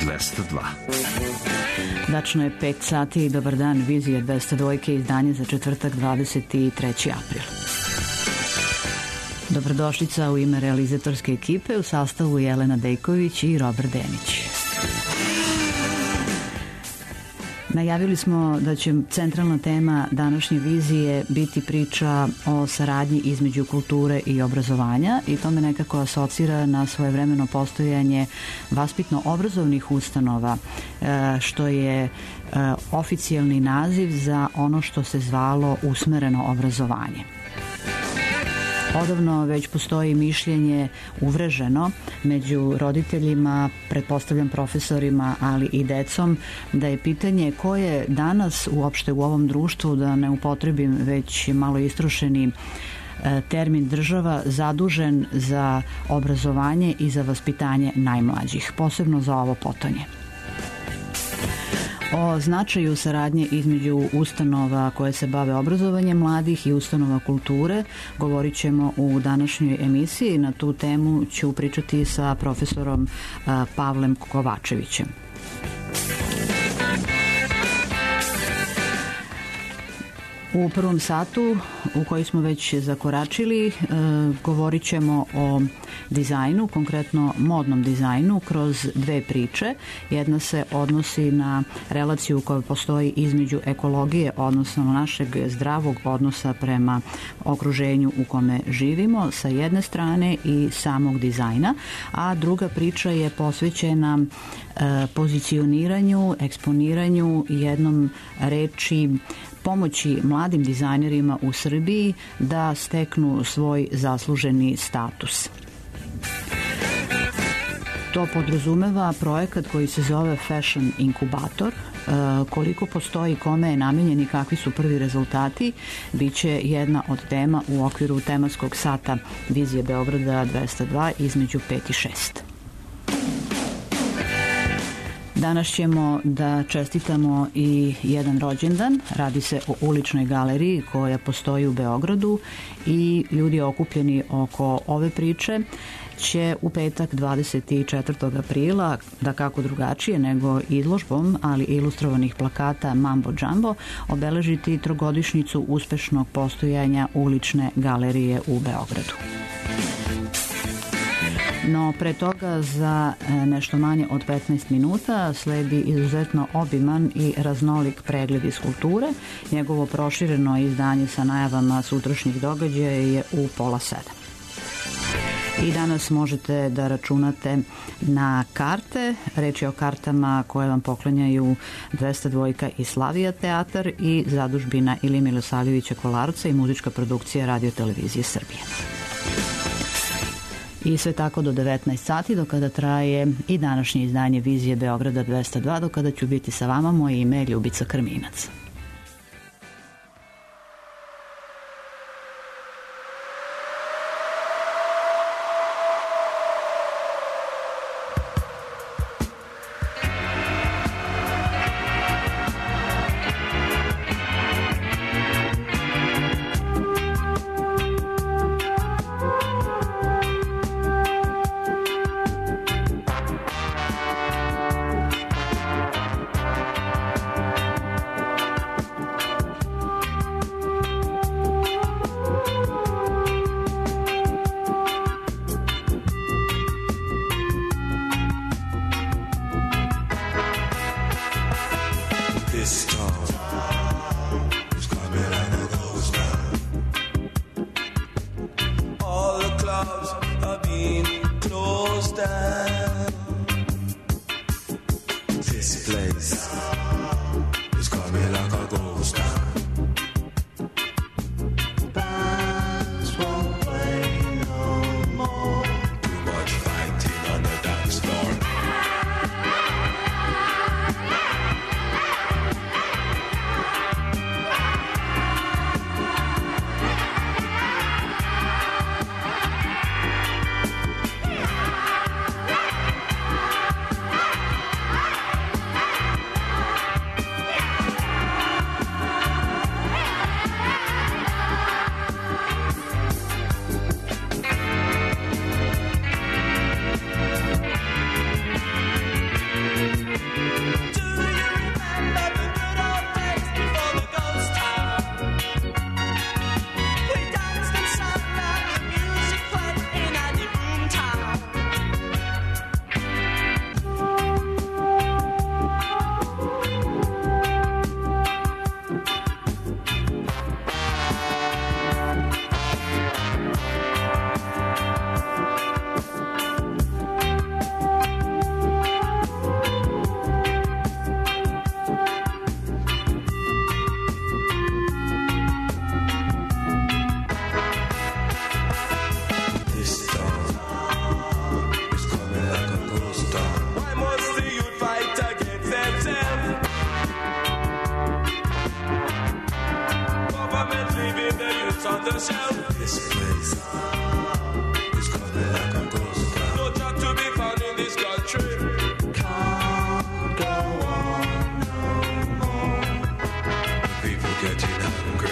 202. Dačno je 5 sati i dobar dan, Vizija 202, izdanje za četvrtak 23. april. Dobrodošlica u ime realizatorske ekipe u sastavu Jelena Dejković i Robert Denić. Najavili smo da će centralna tema današnje vizije biti priča o saradnji između kulture i obrazovanja i to me nekako asocira na svojevremeno postojanje vaspitno-obrazovnih ustanova, što je oficijalni naziv za ono što se zvalo usmereno obrazovanje. Odavno već postoji mišljenje uvreženo među roditeljima, pretpostavljam profesorima, ali i decom, da je pitanje ko je danas uopšte u ovom društvu, da ne upotrebim već malo istrošeni termin država, zadužen za obrazovanje i za vaspitanje najmlađih, posebno za ovo potonje. O značaju saradnje između ustanova koje se bave obrazovanjem mladih i ustanova kulture govorit ćemo u današnjoj emisiji. Na tu temu ću pričati sa profesorom Pavlem Kovačevićem. U prvom satu u koji smo već zakoračili govorit ćemo o dizajnu, konkretno modnom dizajnu, kroz dve priče. Jedna se odnosi na relaciju koja postoji između ekologije, odnosno našeg zdravog odnosa prema okruženju u kome živimo sa jedne strane i samog dizajna, a druga priča je posvećena pozicioniranju, eksponiranju, jednom reči pomoći mladim dizajnerima u Srbiji da steknu svoj zasluženi status. To podrazumeva projekat koji se zove Fashion Inkubator. Koliko postoji, kome je namenjen i kakvi su prvi rezultati, bit će jedna od tema u okviru tematskog sata Vizije Beograda 202 između 5 i 6. Danas ćemo da čestitamo i jedan rođendan. Radi se o uličnoj galeriji koja postoji u Beogradu i ljudi okupljeni oko ove priče će u petak 24. aprila, da kako drugačije nego izložbom, ali ilustrovanih plakata Mambo Jumbo, obeležiti trogodišnjicu uspešnog postojanja ulične galerije u Beogradu. No, pre toga za nešto manje od 15 minuta sledi izuzetno obiman i raznolik pregled iz kulture. Njegovo prošireno izdanje sa najavama sutrašnjih događaja je u 6:30. I danas možete da računate na karte. Reč je o kartama koje vam poklanjaju 202 i Slavija teatar i zadužbina Ilije Milosavljevića Kolarca i muzička produkcija Radio Televizije Srbije. I sve tako do 19 sati, do kada traje i današnje izdanje Vizije Beograda 202, do kada ću biti sa vama. Moje ime je Ljubica Krminac. the shell. This place is coming like a ghost town. No job to be found in this country. Can't go on no more. People getting hungry.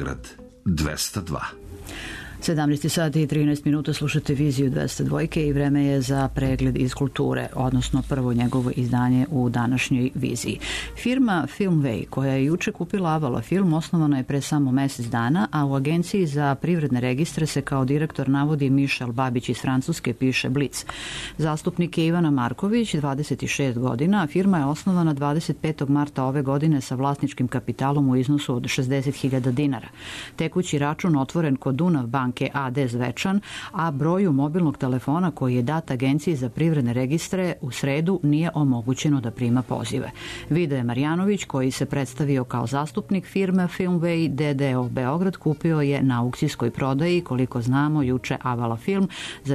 Beograd 202. 17 sati i 13 minuta, slušate Viziju 202 i vreme je za pregled iz kulture, odnosno prvo njegovo izdanje u današnjoj viziji. Firma Filmway, koja je juče kupila Avala film, osnovana je pre samo mesec dana, a u Agenciji za privredne registre se kao direktor navodi Mišel Babić iz Francuske, piše Blic. Zastupnik je Ivana Marković, 26 godina, a firma je osnovana 25. marta ove godine sa vlasničkim kapitalom u iznosu od 60.000 dinara. Tekući račun otvoren kod Dunav banke AD Zvečan, a broju mobilnog telefona koji je dat Agenciji za privredne registre u sredu nije omogućeno da prima pozive. Vidoje Marjanović, koji se predstavio kao zastupnik firme Filmway DDO Beograd, kupio je na aukcijskoj prodaji, koliko znamo, juče Avala film za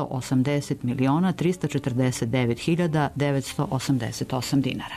989.349.988 dinara.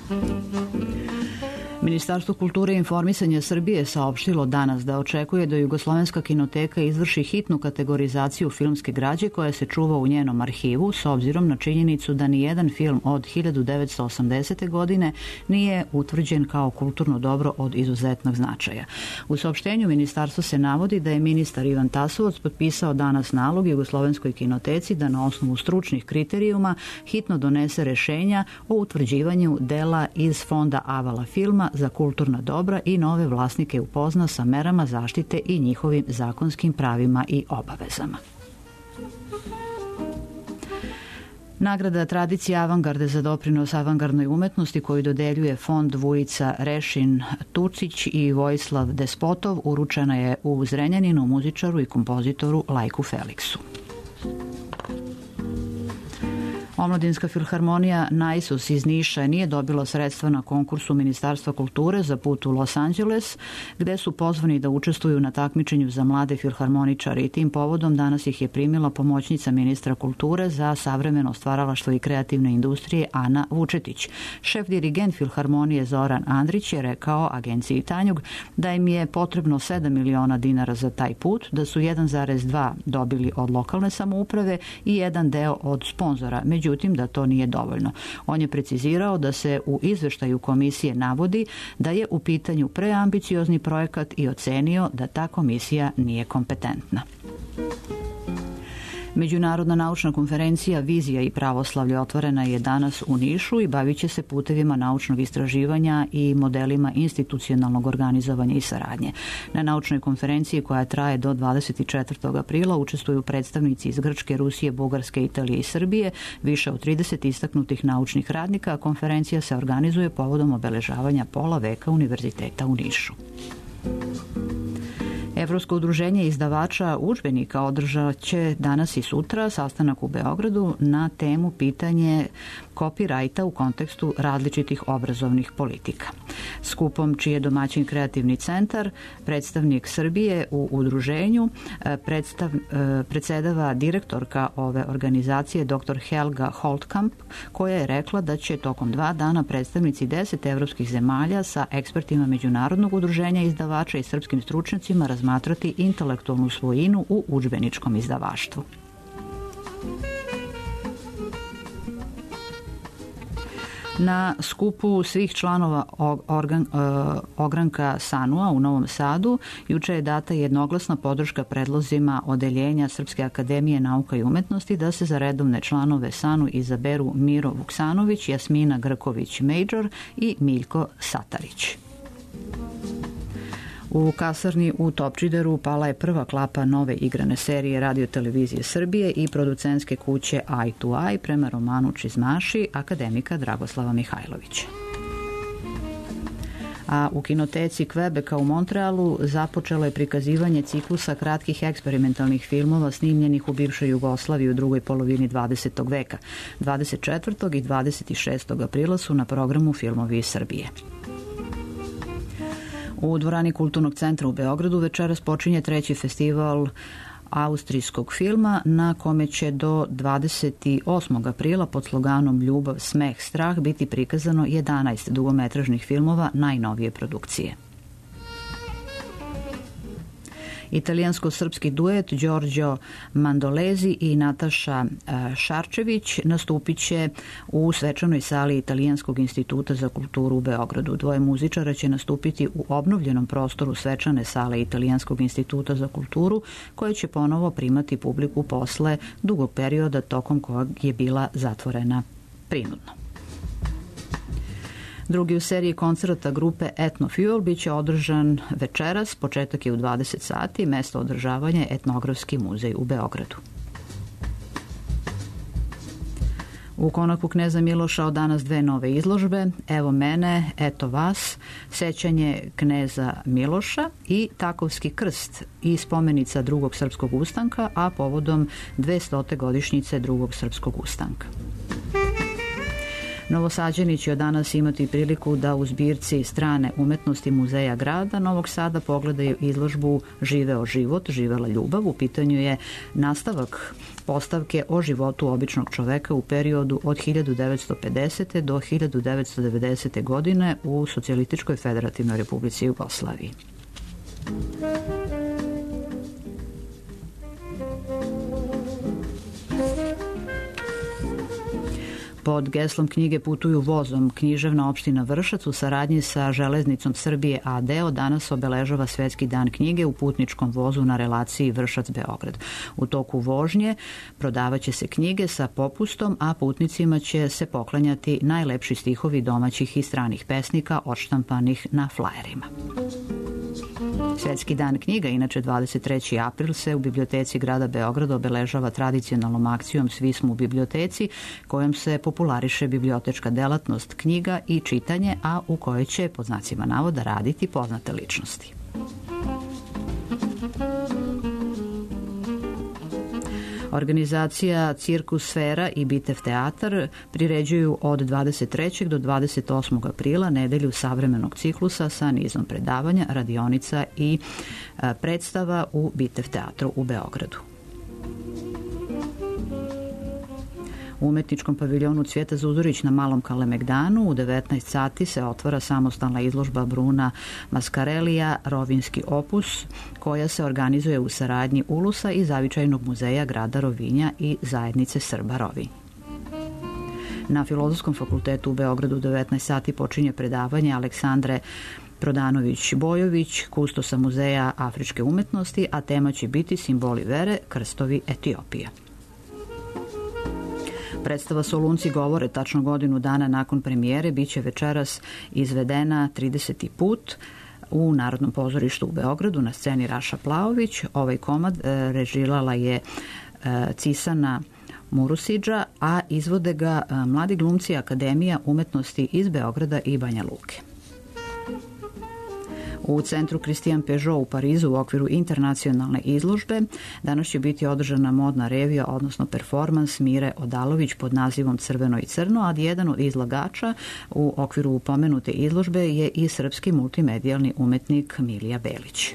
Ministarstvo kulture i informisanja Srbije saopštilo danas da očekuje da Jugoslovenska kinoteka izvrši hitnu kategorizaciju filmske građe koja se čuva u njenom arhivu, s obzirom na činjenicu da ni jedan film od 1980. godine nije utvrđen kao kulturno dobro od izuzetnog značaja. U saopštenju ministarstvo se navodi da je ministar Ivan Tasovac potpisao danas nalog Jugoslovenskoj kinoteci da na osnovu stručnih kriterijuma hitno donese rešenja o utvrđivanju dela iz fonda Avala filma za kulturna dobra i nove vlasnike upozna sa merama zaštite i njihovim zakonskim pravima i obavezama. Nagrada tradicije avangarde za doprinos avangardnoj umetnosti koju dodeljuje fond Vujica Rešin Tucić i Vojislav Despotov uručena je u Zrenjaninu muzičaru i kompozitoru Lajku Feliksu. Omladinska filharmonija Naisus iz Niša nije dobila sredstva na konkursu Ministarstva kulture za put u Los Angeles, gde su pozvani da učestvuju na takmičenju za mlade filharmoničare i tim povodom danas ih je primila pomoćnica ministra kulture za savremeno stvaralaštvo i kreativne industrije Ana Vučetić. Šef dirigent filharmonije Zoran Andrić je rekao Agenciji Tanjug da im je potrebno 7 miliona dinara za taj put, da su 1,2 dobili od lokalne samouprave i jedan deo od sponzora, međutim da to nije dovoljno. On je precizirao da se u izveštaju komisije navodi da je u pitanju preambiciozni projekat i ocenio da ta komisija nije kompetentna. Međunarodna naučna konferencija Vizija i pravoslavlje otvorena je danas u Nišu i bavit će se putevima naučnog istraživanja i modelima institucionalnog organizovanja i saradnje. Na naučnoj konferenciji koja traje do 24. aprila učestvuju predstavnici iz Grčke, Rusije, Bugarske, Italije i Srbije, više od 30 istaknutih naučnih radnika, a konferencija se organizuje povodom obeležavanja pola veka Univerziteta u Nišu. Evropsko udruženje izdavača udžbenika održat će danas i sutra sastanak u Beogradu na temu pitanje kopirajta u kontekstu različitih obrazovnih politika. Skupom čiji je domaćin kreativni centar, predstavnik Srbije u udruženju, predsedava direktorka ove organizacije dr. Helga Holtkamp, koja je rekla da će tokom 2 dana predstavnici 10 evropskih zemalja sa ekspertima Međunarodnog udruženja izdavača i srpskim stručnjacima razmatrati intelektualnu svojinu u udžbeničkom izdavaštvu. Na skupu svih članova ogranka SANU-a u Novom Sadu juče je data jednoglasna podrška predlozima odeljenja Srpske akademije nauka i umetnosti da se za redovne članove SANU izaberu Miro Vuksanović, Jasmina Grković-Major i Miljko Satarić. U kasarni u Topčideru pala je prva klapa nove igrane serije Radio-televizije Srbije i producentske kuće Eye to Eye prema romanu Čizmaši akademika Dragoslava Mihajlovića. A u kinoteci Kvebeka u Montrealu započelo je prikazivanje ciklusa kratkih eksperimentalnih filmova snimljenih u bivšoj Jugoslaviji u drugoj polovini 20. veka. 24. i 26. aprila su na programu filmovi iz Srbije. U dvorani Kulturnog centra u Beogradu večeras počinje 3. festival austrijskog filma na kome će do 28. aprila pod sloganom Ljubav, smeh, strah biti prikazano 11 dugometražnih filmova najnovije produkcije. Italijansko-srpski duet Đorđo Mandolezi i Nataša Šarčević nastupit će u svečanoj sali Italijanskog instituta za kulturu u Beogradu. Dvoje muzičara će nastupiti u obnovljenom prostoru svečane sale Italijanskog instituta za kulturu, koje će ponovo primati publiku posle dugog perioda tokom kojeg je bila zatvorena prinudno. Drugi u seriji koncerta grupe Etno Fuel biće održan večeras, početak je u 20 sati, mesto održavanja je Etnografski muzej u Beogradu. U konaku Kneza Miloša od danas dve nove izložbe, Evo mene, eto vas, sećanje Kneza Miloša i Takovski krst i spomenica drugog srpskog ustanka, a povodom 200. godišnjice drugog srpskog ustanka. Novosađani će od danas imati priliku da u zbirci strane umetnosti Muzeja grada Novog Sada pogledaju izložbu Živeo život, živela ljubav. U pitanju je nastavak postavke o životu običnog čoveka u periodu od 1950. do 1990. godine u Socijalističkoj federativnoj republici Jugoslaviji. Pod geslom knjige Putuju vozom, književna opština Vršac u saradnji sa Železnicom Srbije a.d. od danas obeležava Svetski dan knjige u putničkom vozu na relaciji Vršac-Beograd. U toku vožnje prodavaće se knjige sa popustom, a putnicima će se poklanjati najlepši stihovi domaćih i stranih pesnika odštampanih na flajerima. Svetski dan knjiga, inače 23. april, se u biblioteci grada Beograda obeležava tradicionalnom akcijom Svi smo u biblioteci, kojom se populariše bibliotečka delatnost knjiga i čitanje, a u kojoj će, pod znacima navoda, raditi poznate ličnosti. Organizacija Cirkus Sfera i Bitev teatar priređuju od 23. do 28. aprila nedelju savremenog ciklusa sa nizom predavanja, radionica i predstava u Bitev teatru u Beogradu. U umetničkom paviljonu Cvijeta Zuzorić na Malom Kalemegdanu u 19 sati se otvara samostalna izložba Bruna Maskarelija Rovinjski opus, koja se organizuje u saradnji Ulusa i Zavičajnog muzeja grada Rovinja i zajednice Srba Rovinj. Na Filozofskom fakultetu u Beogradu u 19 sati počinje predavanje Aleksandre Prodanović-Bojović, kustosa Muzeja afričke umetnosti, a tema će biti Simboli vere, krstovi Etiopije. Predstava Solunci govore tačno godinu dana nakon premijere biće večeras izvedena 30. put u Narodnom pozorištu u Beogradu na sceni Raša Plaović. Ovaj komad režirala je Cisana Murusidža, a izvode ga mladi glumci Akademija umetnosti iz Beograda i Banja Luke. U centru Christian Peugeot u Parizu u okviru internacionalne izložbe danas će biti održana modna revija, odnosno performans Mire Odalović pod nazivom Crveno i crno, a jedan od izlagača u okviru pomenute izložbe je i srpski multimedijalni umetnik Milija Belić.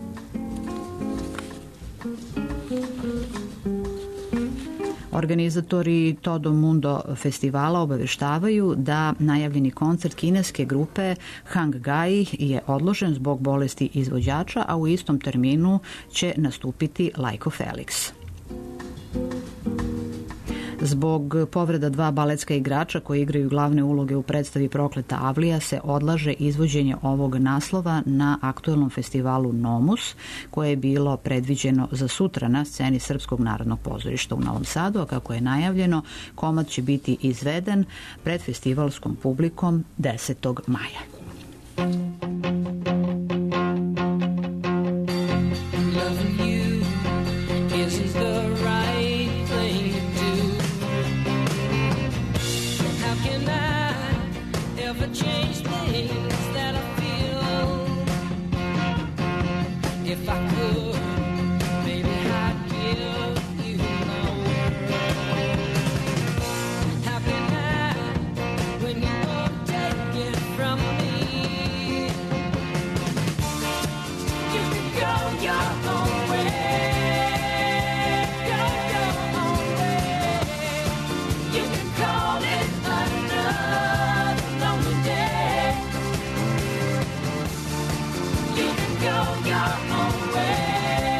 Organizatori Todo Mundo festivala obaveštavaju da najavljeni koncert kineske grupe Hang Gai je odložen zbog bolesti izvođača, a u istom terminu će nastupiti Lajko Felix. Zbog povreda dva baletska igrača koji igraju glavne uloge u predstavi Prokleta Avlija se odlaže izvođenje ovog naslova na aktuelnom festivalu Nomus, koje je bilo predviđeno za sutra na sceni Srpskog narodnog pozorišta u Novom Sadu, a kako je najavljeno, komad će biti izveden pred festivalskom publikom 10. maja. Go your own way.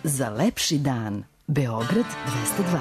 za lepši dan. Beograd 202.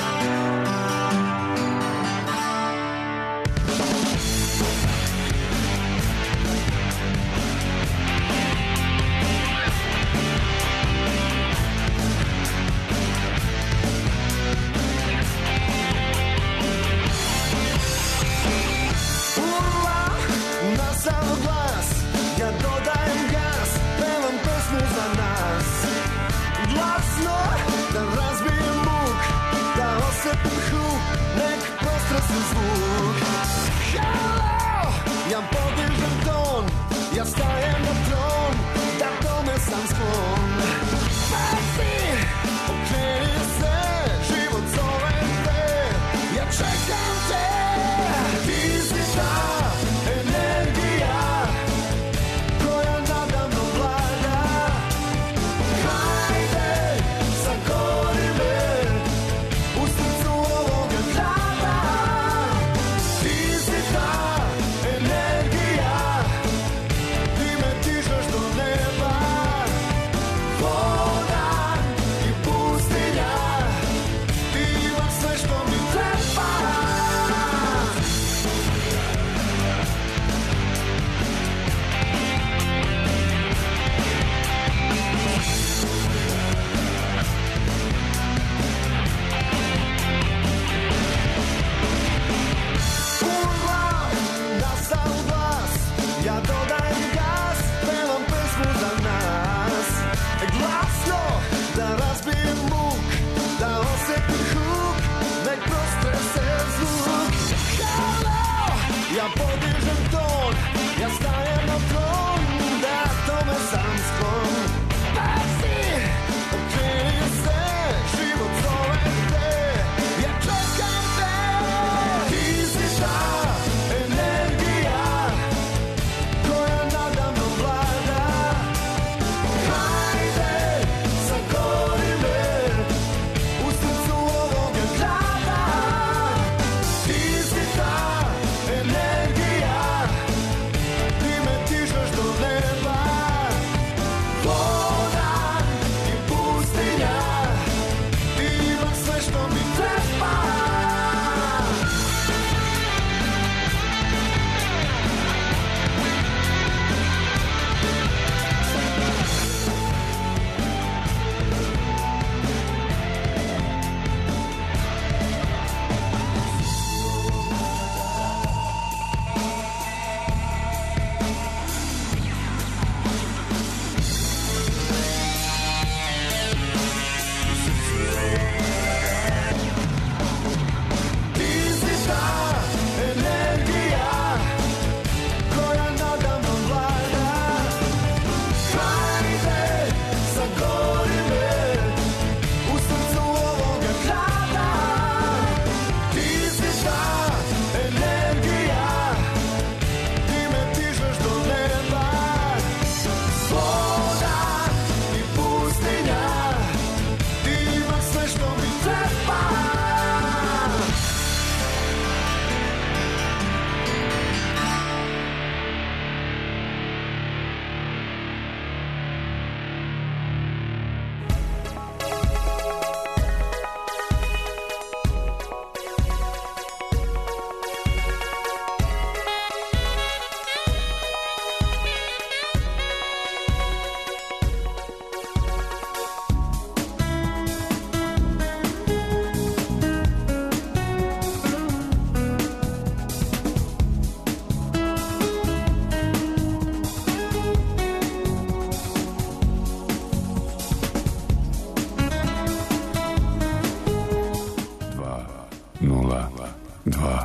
Dva.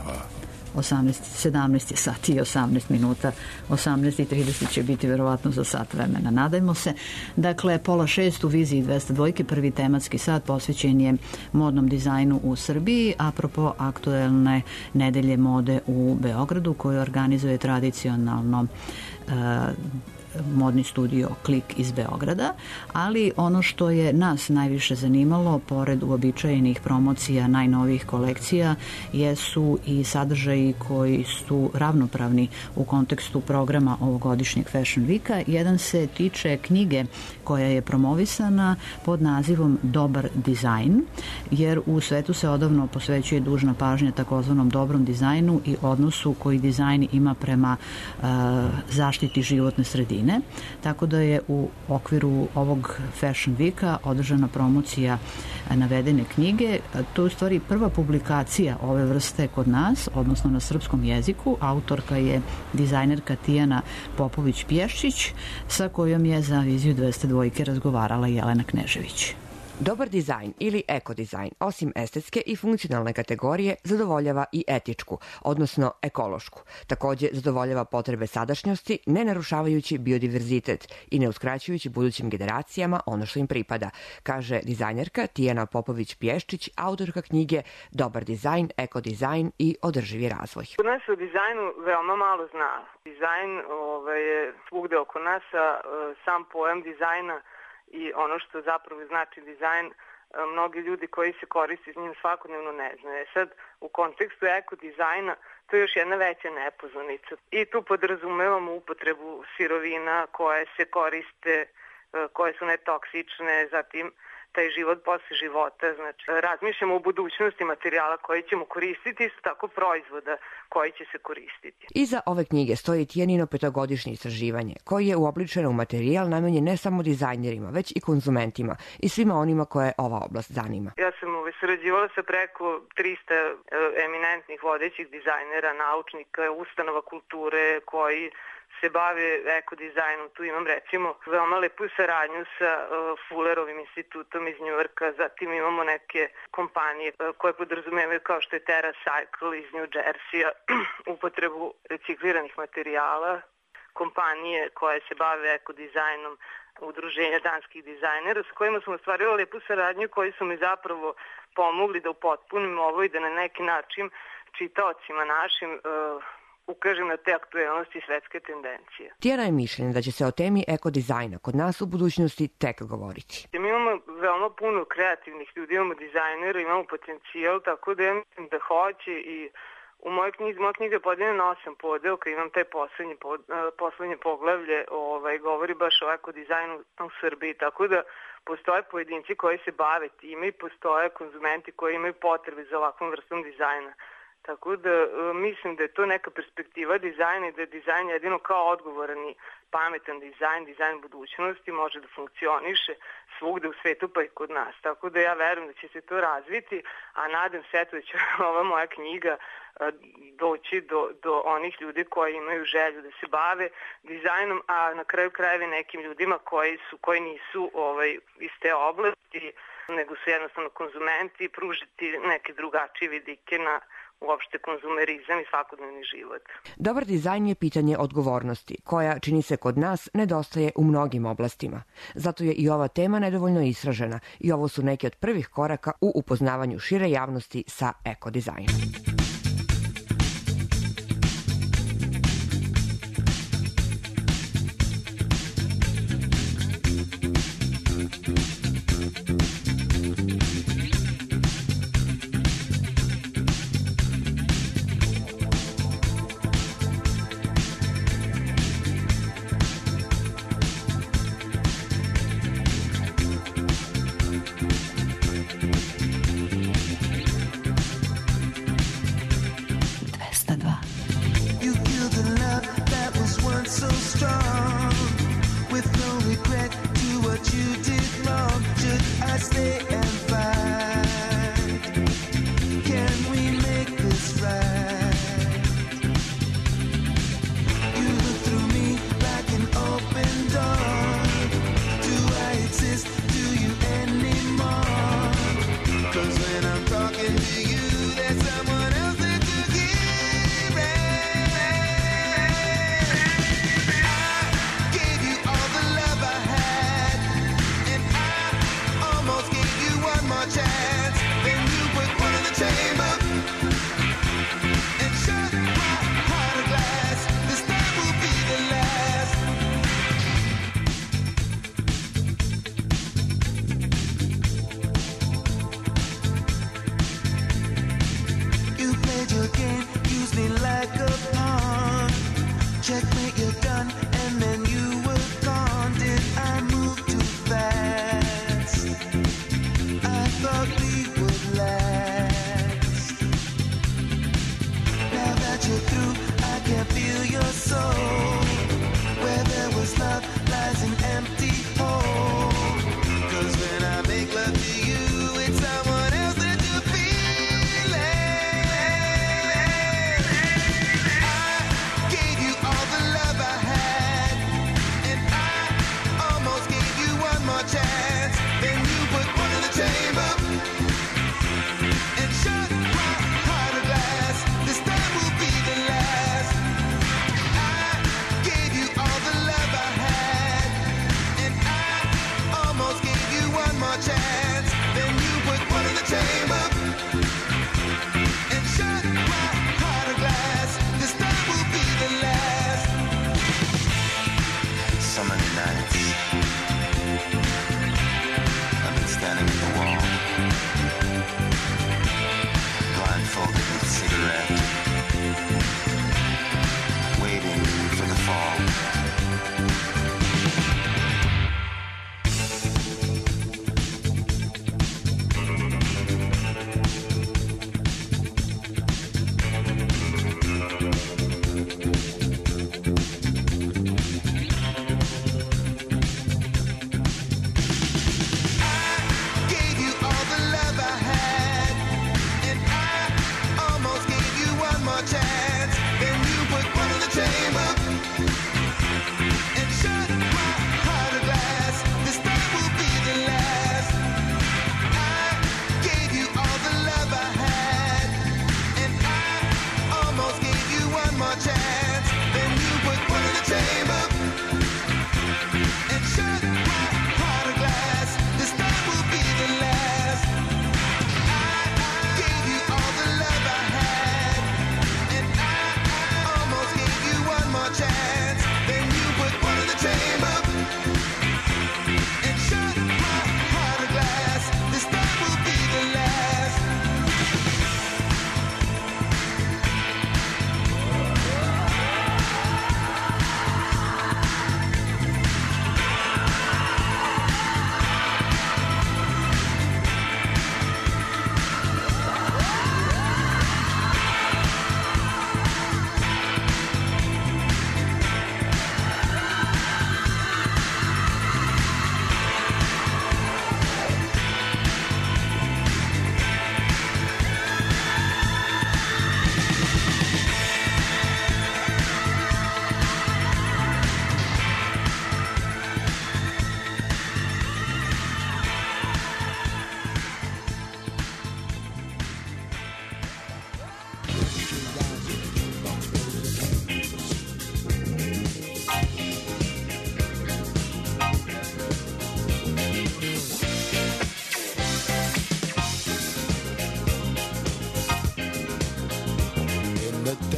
17 sati i 18 minuta, 18:30 će biti verovatno za sat vremena, nadajmo se. Dakle, 5:30 u Viziji 202, prvi tematski sat posvećen je modnom dizajnu u Srbiji, apropo aktuelne nedelje mode u Beogradu, koju organizuje tradicionalno modni studio Klik iz Beograda, ali ono što je nas najviše zanimalo, pored uobičajenih promocija najnovijih kolekcija, jesu i sadržaji koji su ravnopravni u kontekstu programa ovogodišnjeg Fashion Weeka. Jedan se tiče knjige koja je promovisana pod nazivom Dobar dizajn, jer u svetu se odavno posvećuje dužna pažnja takozvanom dobrom dizajnu i odnosu koji dizajn ima prema zaštiti životne sredine. Tako da je u okviru ovog Fashion Weeka održana promocija navedene knjige. To je u stvari prva publikacija ove vrste kod nas, odnosno na srpskom jeziku. Autorka je dizajnerka Tijana Popović-Pješčić, sa kojom je za Viziju 202 razgovarala Jelena Knežević. Dobar dizajn ili ekodizajn, osim estetske i funkcionalne kategorije, zadovoljava i etičku, odnosno ekološku. Takođe, zadovoljava potrebe sadašnjosti, ne narušavajući biodiverzitet i ne uskraćujući budućim generacijama ono što im pripada, kaže dizajnerka Tijana Popović-Pješčić, autorka knjige Dobar dizajn, ekodizajn i održivi razvoj. Kod nas se o dizajnu veoma malo zna. Dizajn je svugde oko nas, a sam pojam dizajna i ono što zapravo znači dizajn, mnogi ljudi koji se koriste s njim svakodnevno ne znaju. Sad, u kontekstu ekodizajna, to je još jedna veća nepoznanica. I tu podrazumevamo upotrebu sirovina koje se koriste, koje su netoksične, zatim taj život posle života. Znači, razmišljamo o budućnosti materijala koji ćemo koristiti, isto tako proizvoda koji će se koristiti. Iza ove knjige stoji Tijanino 5-godišnje istraživanje, koji je uobličeno u materijal namenjen ne samo dizajnerima, već i konzumentima i svima onima koje ova oblast zanima. Ja sam sarađivala sa preko 300 eminentnih vodećih dizajnera, naučnika, ustanova kulture koji se bave ekodizajnom. Tu imam recimo veoma lepu saradnju sa Fullerovim institutom iz Njujorka, zatim imamo neke kompanije koje podrazumevaju kao što je TerraCycle iz New Jersey-a, upotrebu recikliranih materijala, kompanije koje se bave ekodizajnom, udruženja danskih dizajnera sa kojima smo ostvarili lepu saradnju koji su mi zapravo pomogli da upotpunim ovo i da na neki način čitaocima našim ukažem na te aktuelnosti i svetske tendencije. Tijana je mišljenja da će se o temi ekodizajna kod nas u budućnosti tek govoriti. Mi imamo veoma puno kreativnih ljudi, imamo dizajnera, imamo potencijal, tako da ja mislim da hoće i u moja knjiga je podeljena na 8 podelka, imam taj poslednje poglavlje, govori baš o ekodizajnu u Srbiji, tako da postoje pojedinci koji se bave time i postoje konzumenti koji imaju potrebe za ovakvom vrstom dizajna. Tako da mislim da je to neka perspektiva dizajna i da je dizajn jedino kao odgovoran i pametan dizajn budućnosti može da funkcioniše svugde u svetu pa i kod nas. Tako da ja verujem da će se to razviti, a nadam se da će ova moja knjiga doći do onih ljudi koji imaju želju da se bave dizajnom, a na kraju krajeva nekim ljudima koji nisu iz te oblasti, nego su jednostavno konzumenti i pružiti neke drugačije vidike na uopšte konzumerizam i svakodnevni život. Dobar dizajn je pitanje odgovornosti, koja, čini se kod nas, nedostaje u mnogim oblastima. Zato je i ova tema nedovoljno istražena i ovo su neki od prvih koraka u upoznavanju šire javnosti sa ekodizajnom. Much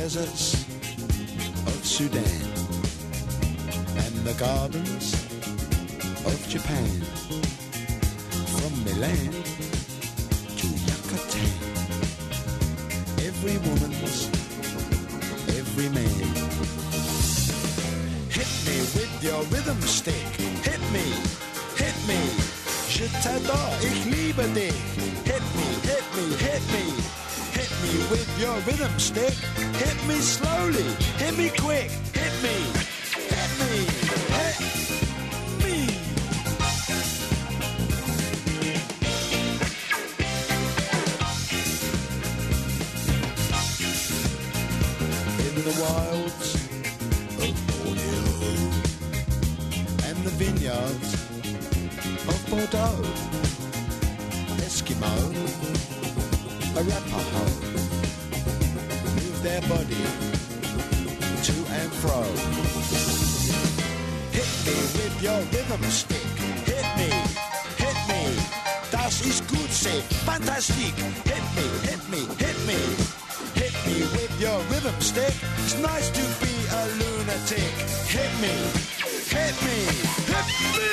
deserts of Sudan and the gardens of Japan, from Milan to Yucatan. Every woman's, every man. Hit me with your rhythm stick. Hit me, hit me. Je t'adore, ich liebe dich. Hit me, hit me, hit me. Hit me with your rhythm stick. Hit me slowly, hit me quick. Hit me, hit me, hit me. In the wilds of Borneo and the vineyards of Bordeaux, Eskimo, Arapaho, move their body to and fro. Hit me with your rhythm stick. Hit me, hit me. Das ist gut, say fantastic. Hit me, hit me, hit me. Hit me with your rhythm stick. It's nice to be a lunatic. Hit me, hit me, hit me.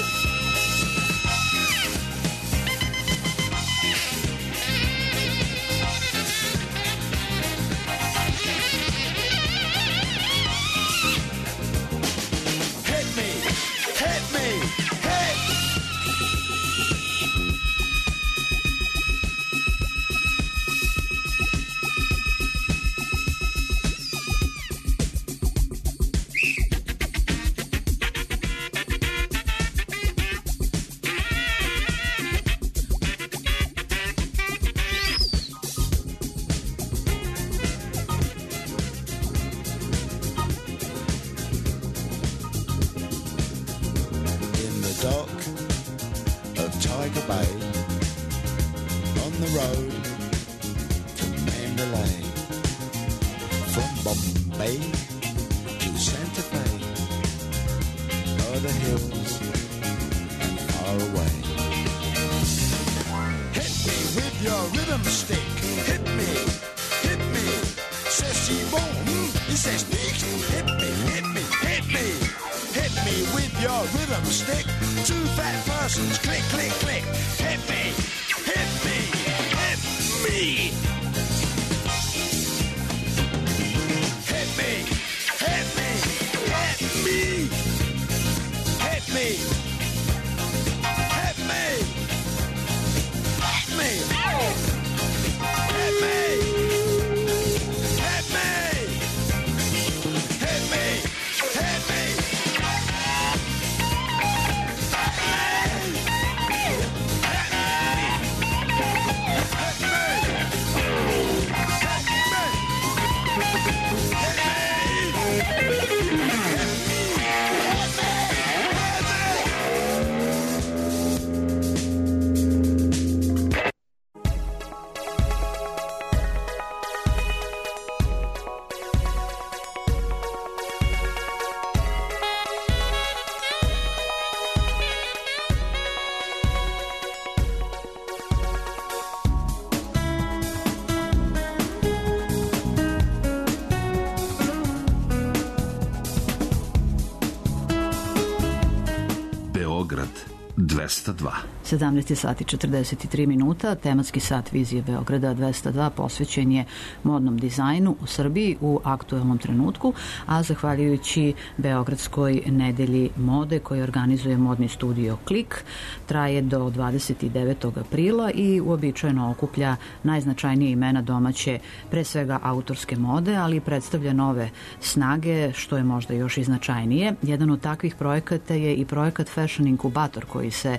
Beograd 202. 17 sati 43 minuta, tematski sat Vizije Beograda 202 posvećen je modnom dizajnu u Srbiji u aktuelnom trenutku, a zahvaljujući Beogradskoj nedelji mode koju organizuje modni studio Klik, traje do 29. aprila i uobičajeno okuplja najznačajnije imena domaće, pre svega autorske mode, ali predstavlja nove snage, što je možda još i značajnije. Jedan od takvih projekata je i projekat Fashion Inkubator, koji se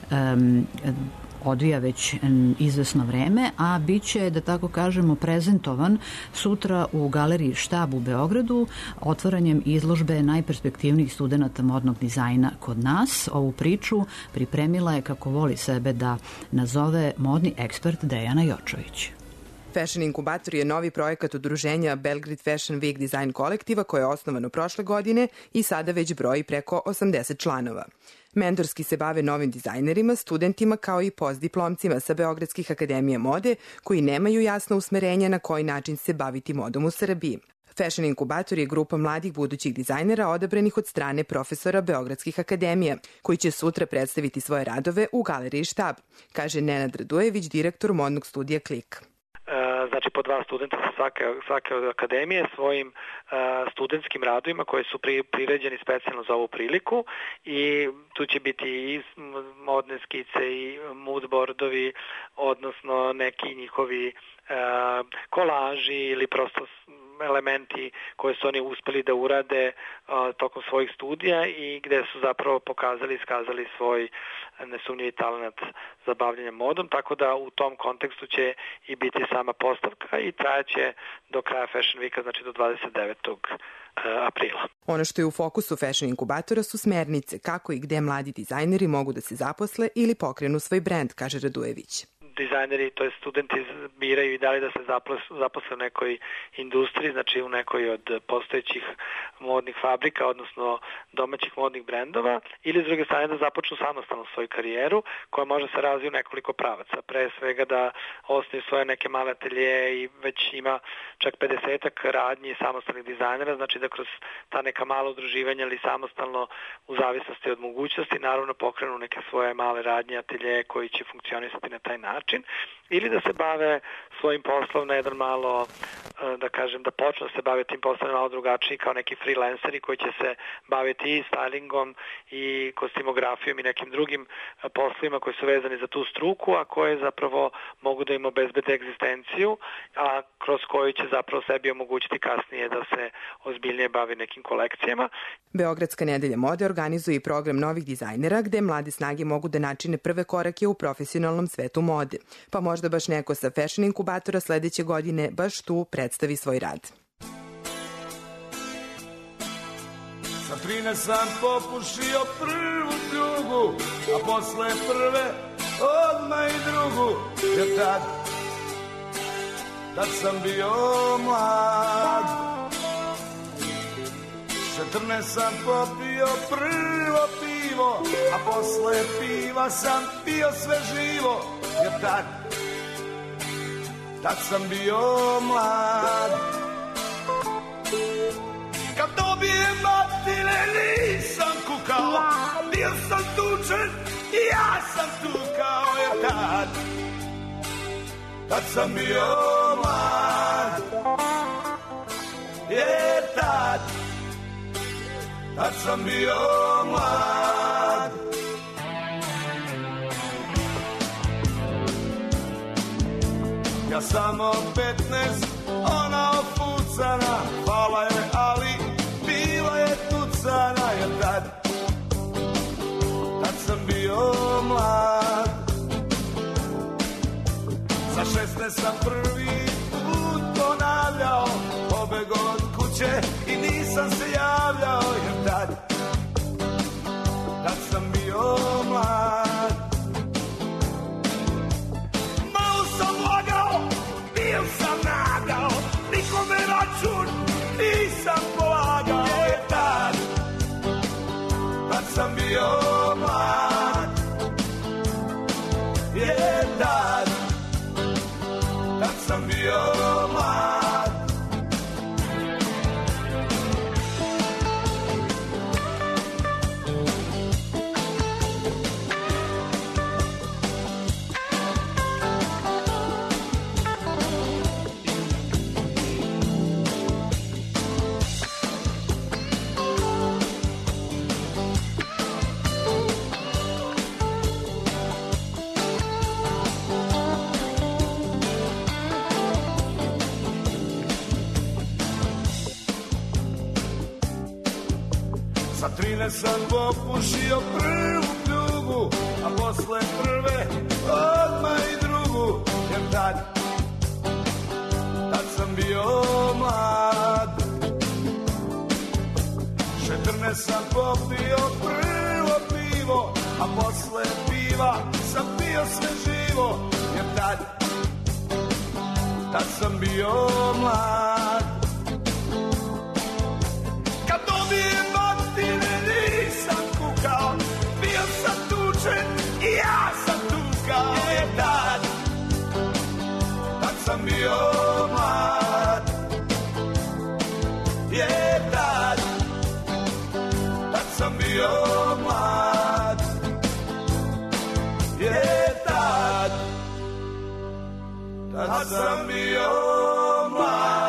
odvija već izvesno vreme, a bit će, da tako kažemo, prezentovan sutra u galeriji Štab u Beogradu otvaranjem izložbe najperspektivnijih studenta modnog dizajna kod nas. Ovu priču pripremila je, kako voli sebe da nazove, modni ekspert Dejana Jočović. Fashion Inkubator je novi projekat udruženja Belgrade Fashion Week Design kolektiva koje je osnovano prošle godine i sada već broji preko 80 članova. Mentorski se bave novim dizajnerima, studentima kao i postdiplomcima sa Beogradskih akademija mode koji nemaju jasno usmerenje na koji način se baviti modom u Srbiji. Fashion Inkubator je grupa mladih budućih dizajnera odabranih od strane profesora Beogradskih akademija, koji će sutra predstaviti svoje radove u Galeriji Štab, kaže Nenad Radujević, direktor modnog studija Klik. Znači po 2 studenta sa svake od akademije svojim studentskim radovima koji su priređeni specijalno za ovu priliku i tu će biti i modne skice i moodboardovi, odnosno neki njihovi kolaži ili prosto elementi koje su oni uspeli da urade tokom svojih studija i gde su zapravo pokazali i iskazali svoj nesumnjivi talent za bavljanje modom, tako da u tom kontekstu će i biti sama postavka i trajaće do kraja Fashion Weeka, znači do 29. aprila. Ono što je u fokusu Fashion Inkubatora su smernice kako i gde mladi dizajneri mogu da se zaposle ili pokrenu svoj brend, kaže Radujević. Dizajneri, to je studenti, biraju i da li da se zaposle u nekoj industriji, znači u nekoj od postojećih modnih fabrika, odnosno domaćih modnih brendova, ili s druge strane da započnu samostalno svoju karijeru, koja može se razviti u nekoliko pravaca. Pre svega da osnuju svoje neke male atelje i već ima čak 50-ak radnji samostalnih dizajnera, znači da kroz ta neka mala udruživanja ili samostalno u zavisnosti od mogućnosti, naravno pokrenu neke svoje male radnje, atelje koji će funkcionisati na taj način, ili da se bave svojim poslom na jedan malo, da kažem, da počnu da se bave tim poslom malo drugačiji kao neki freelanceri koji će se baviti i stylingom i kostimografijom i nekim drugim poslovima koji su vezani za tu struku, a koje zapravo mogu da im obezbede egzistenciju, a kroz koju će zapravo sebi omogućiti kasnije da se ozbiljnije bavi nekim kolekcijama. Beogradska nedelja mode organizuje i program novih dizajnera gde mlade snage mogu da načine prve korake u profesionalnom svetu mode. Pa možda baš neko sa Fashion Inkubatora sledeće godine baš tu predstavi svoj rad. Sa 13 sam popušio prvu drugu, a posle prve odmah i drugu, jer tad sam bio mlad. 14 sam popio prvo pivo, a posle piva sam pio sve živo, jer tad sam bio mlad. Kad dobijem batine nisam kukao, bio sam tučen i ja sam tukao, jer tad sam bio mlad. Jer tad sam bio mlad. Ja samo 15, ona ofucana, hvala je, ali bila je tucana, jer tad sam bio mlad. Za 16 sam prvi put ponavljao, pobegao od kuće i nisam se javljao, jer tad sam bio mlad. Malo sam lagao, bio sam nagao, nikome račun nisam polagao, jer tad sam bio mlad. Jer tad sam bio mlad. Sa 13 sam popušio prvu pljugu, a posle prve odmah i drugu, jer tad sam bio mlad. 14 sam popio prvo pivo, a posle piva sam pio sve živo, jer tad sam bio mlad. Kad dobijem batine nisam kukao, bio sam bio mlad. Tad sam bio mlad. Tad sam bio mlad.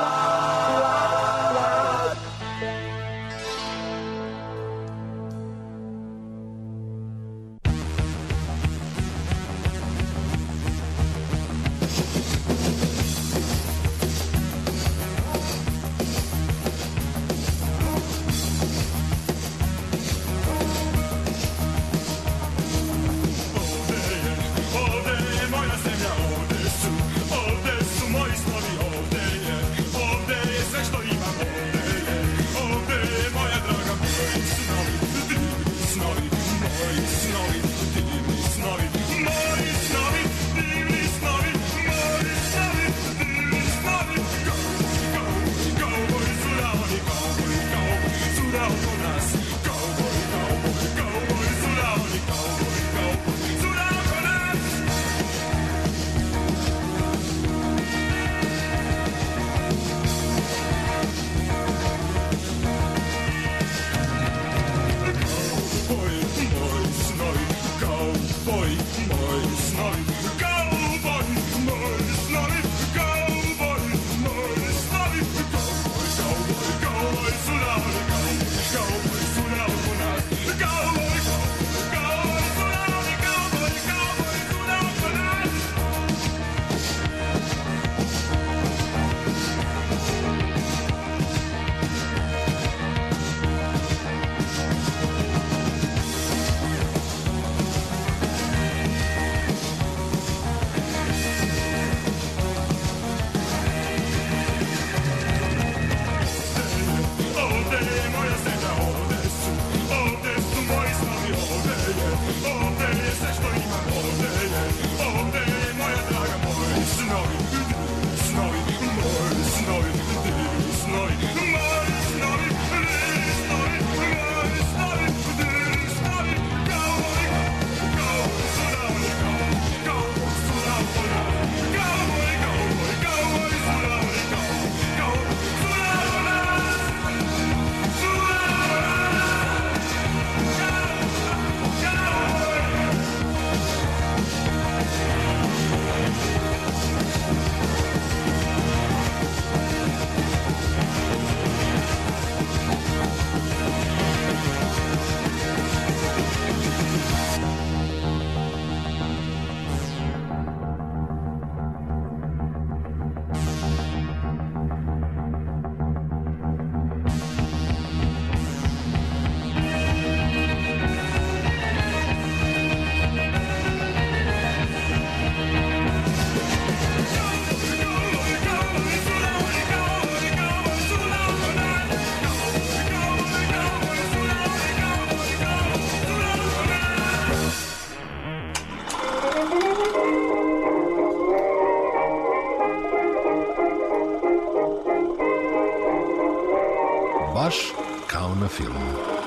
Baš kao na filmu.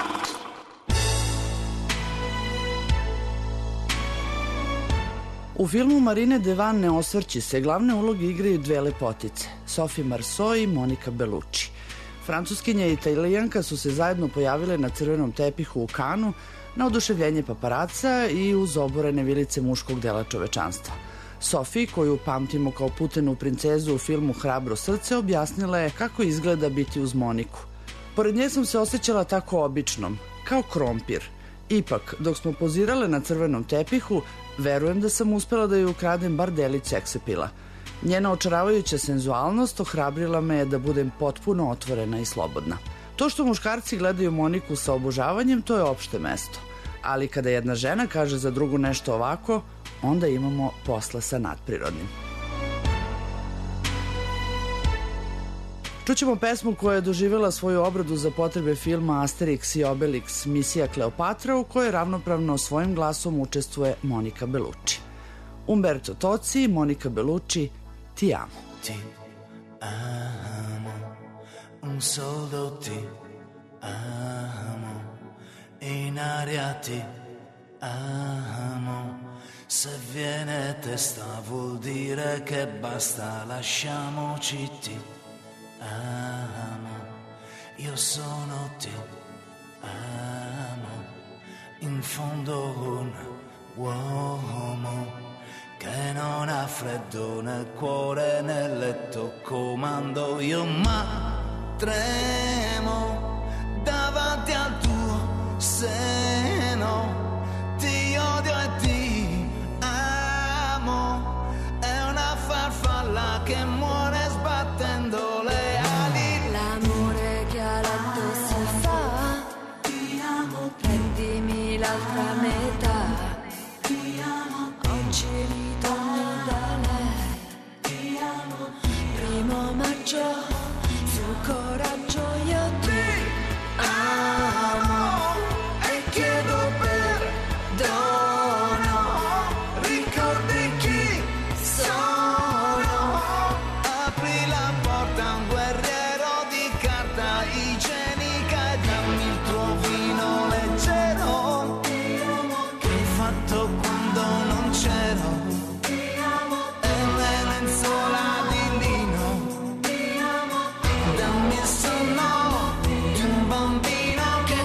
U filmu Marine Devan Ne osvrći se glavne uloge igraju dve lepotice, Sophie Marceau i Monica Bellucci. Francuskinja i Italijanka su se zajedno pojavile na crvenom tepihu u Kanu na oduševljenje paparaca i uz oborene vilice muškog dela čovečanstva. Sophie, koju pamtimo kao putenu princezu u filmu Hrabro srce, objasnila je kako izgleda biti uz Moniku. Pored nje sam se osjećala tako običnom, kao krompir. Ipak, dok smo pozirale na crvenom tepihu, verujem da sam uspela da joj ukradem bar delić seksapila. Njena očaravajuća senzualnost ohrabrila me je da budem potpuno otvorena i slobodna. To što muškarci gledaju Moniku sa obožavanjem, to je opšte mesto. Ali kada jedna žena kaže za drugu nešto ovako, onda imamo posla sa nadprirodnim. Čućemo pesmu koja je doživjela svoju obradu za potrebe filma Asterix i Obelix Misija Kleopatra, u kojoj ravnopravno svojim glasom učestvuje Monica Bellucci. Umberto Tozzi, Monica Bellucci, Ti amo. Ti amo, un solo ti amo, in aria ti amo, Se viene testa vuol dire che basta, lasciamoci ti amo, io sono ti amo, in fondo un uomo che non ha freddo nel cuore, nel letto comando io, ma tremo davanti al tuo seno, ti odio e ti amo, è una farfalla che muore sbattendo le ali. L'amore che a letto si fa, ti amo, prendimi l'altra metà, ti amo, oggi ritorno da lei, ti amo, 1° maggio, sul coraggio io ti amo e chiedo perdono, ricordi chi sono, Apri la porta a un guerriero di carta igienica e dammi il tuo vino leggero, che hai fatto quando non c'ero, e le lenzuola di lino, dammi il sonno di un bambino che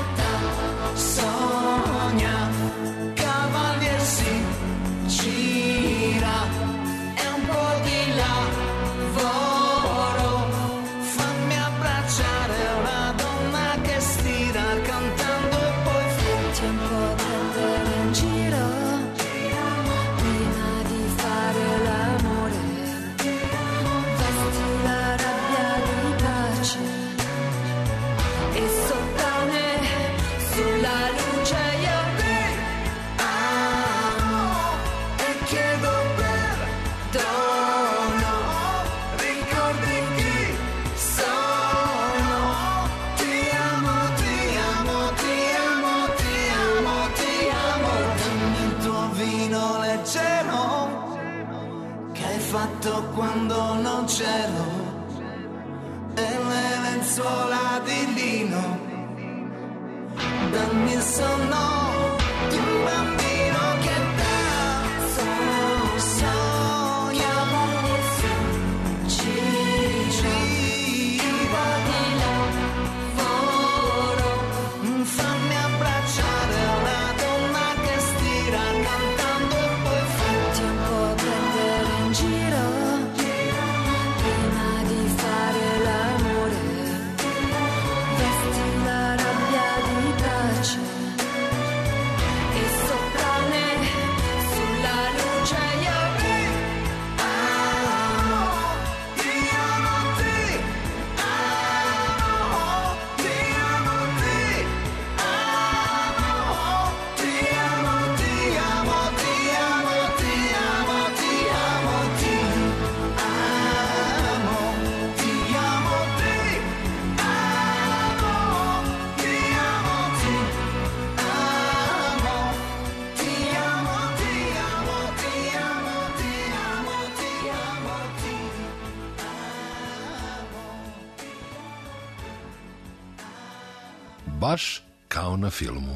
sogna, cavalier si gira, è un po' di lavoro, fammi abbracciare una donna che stira cantando e poi fatti un po' prendere in giro, prima di fare l'amore, vesti la rabbia di pace e sottane sulla luce io ti amo e chiedo perdono, ricordi chi sono, ti amo, ti amo, ti amo, ti amo, ti amo, dammi il tuo vino leggero, che hai fatto quando non c'ero, e le lenzuola di lino, dammi il sonno di un bambino che sogna, gira di lavoro, fammi abbracciare una donna che stira cantando e poi fatti un po' prendere in giro, prima di fare l'amore, vesti la rabbia di pace e soprane sulla luce io ti amo, ti amo, ti amo, ti amo, ti amo, ti amo, ti amo, ti amo, ti amo, ti amo, ti amo, ti Baš kao na filmu.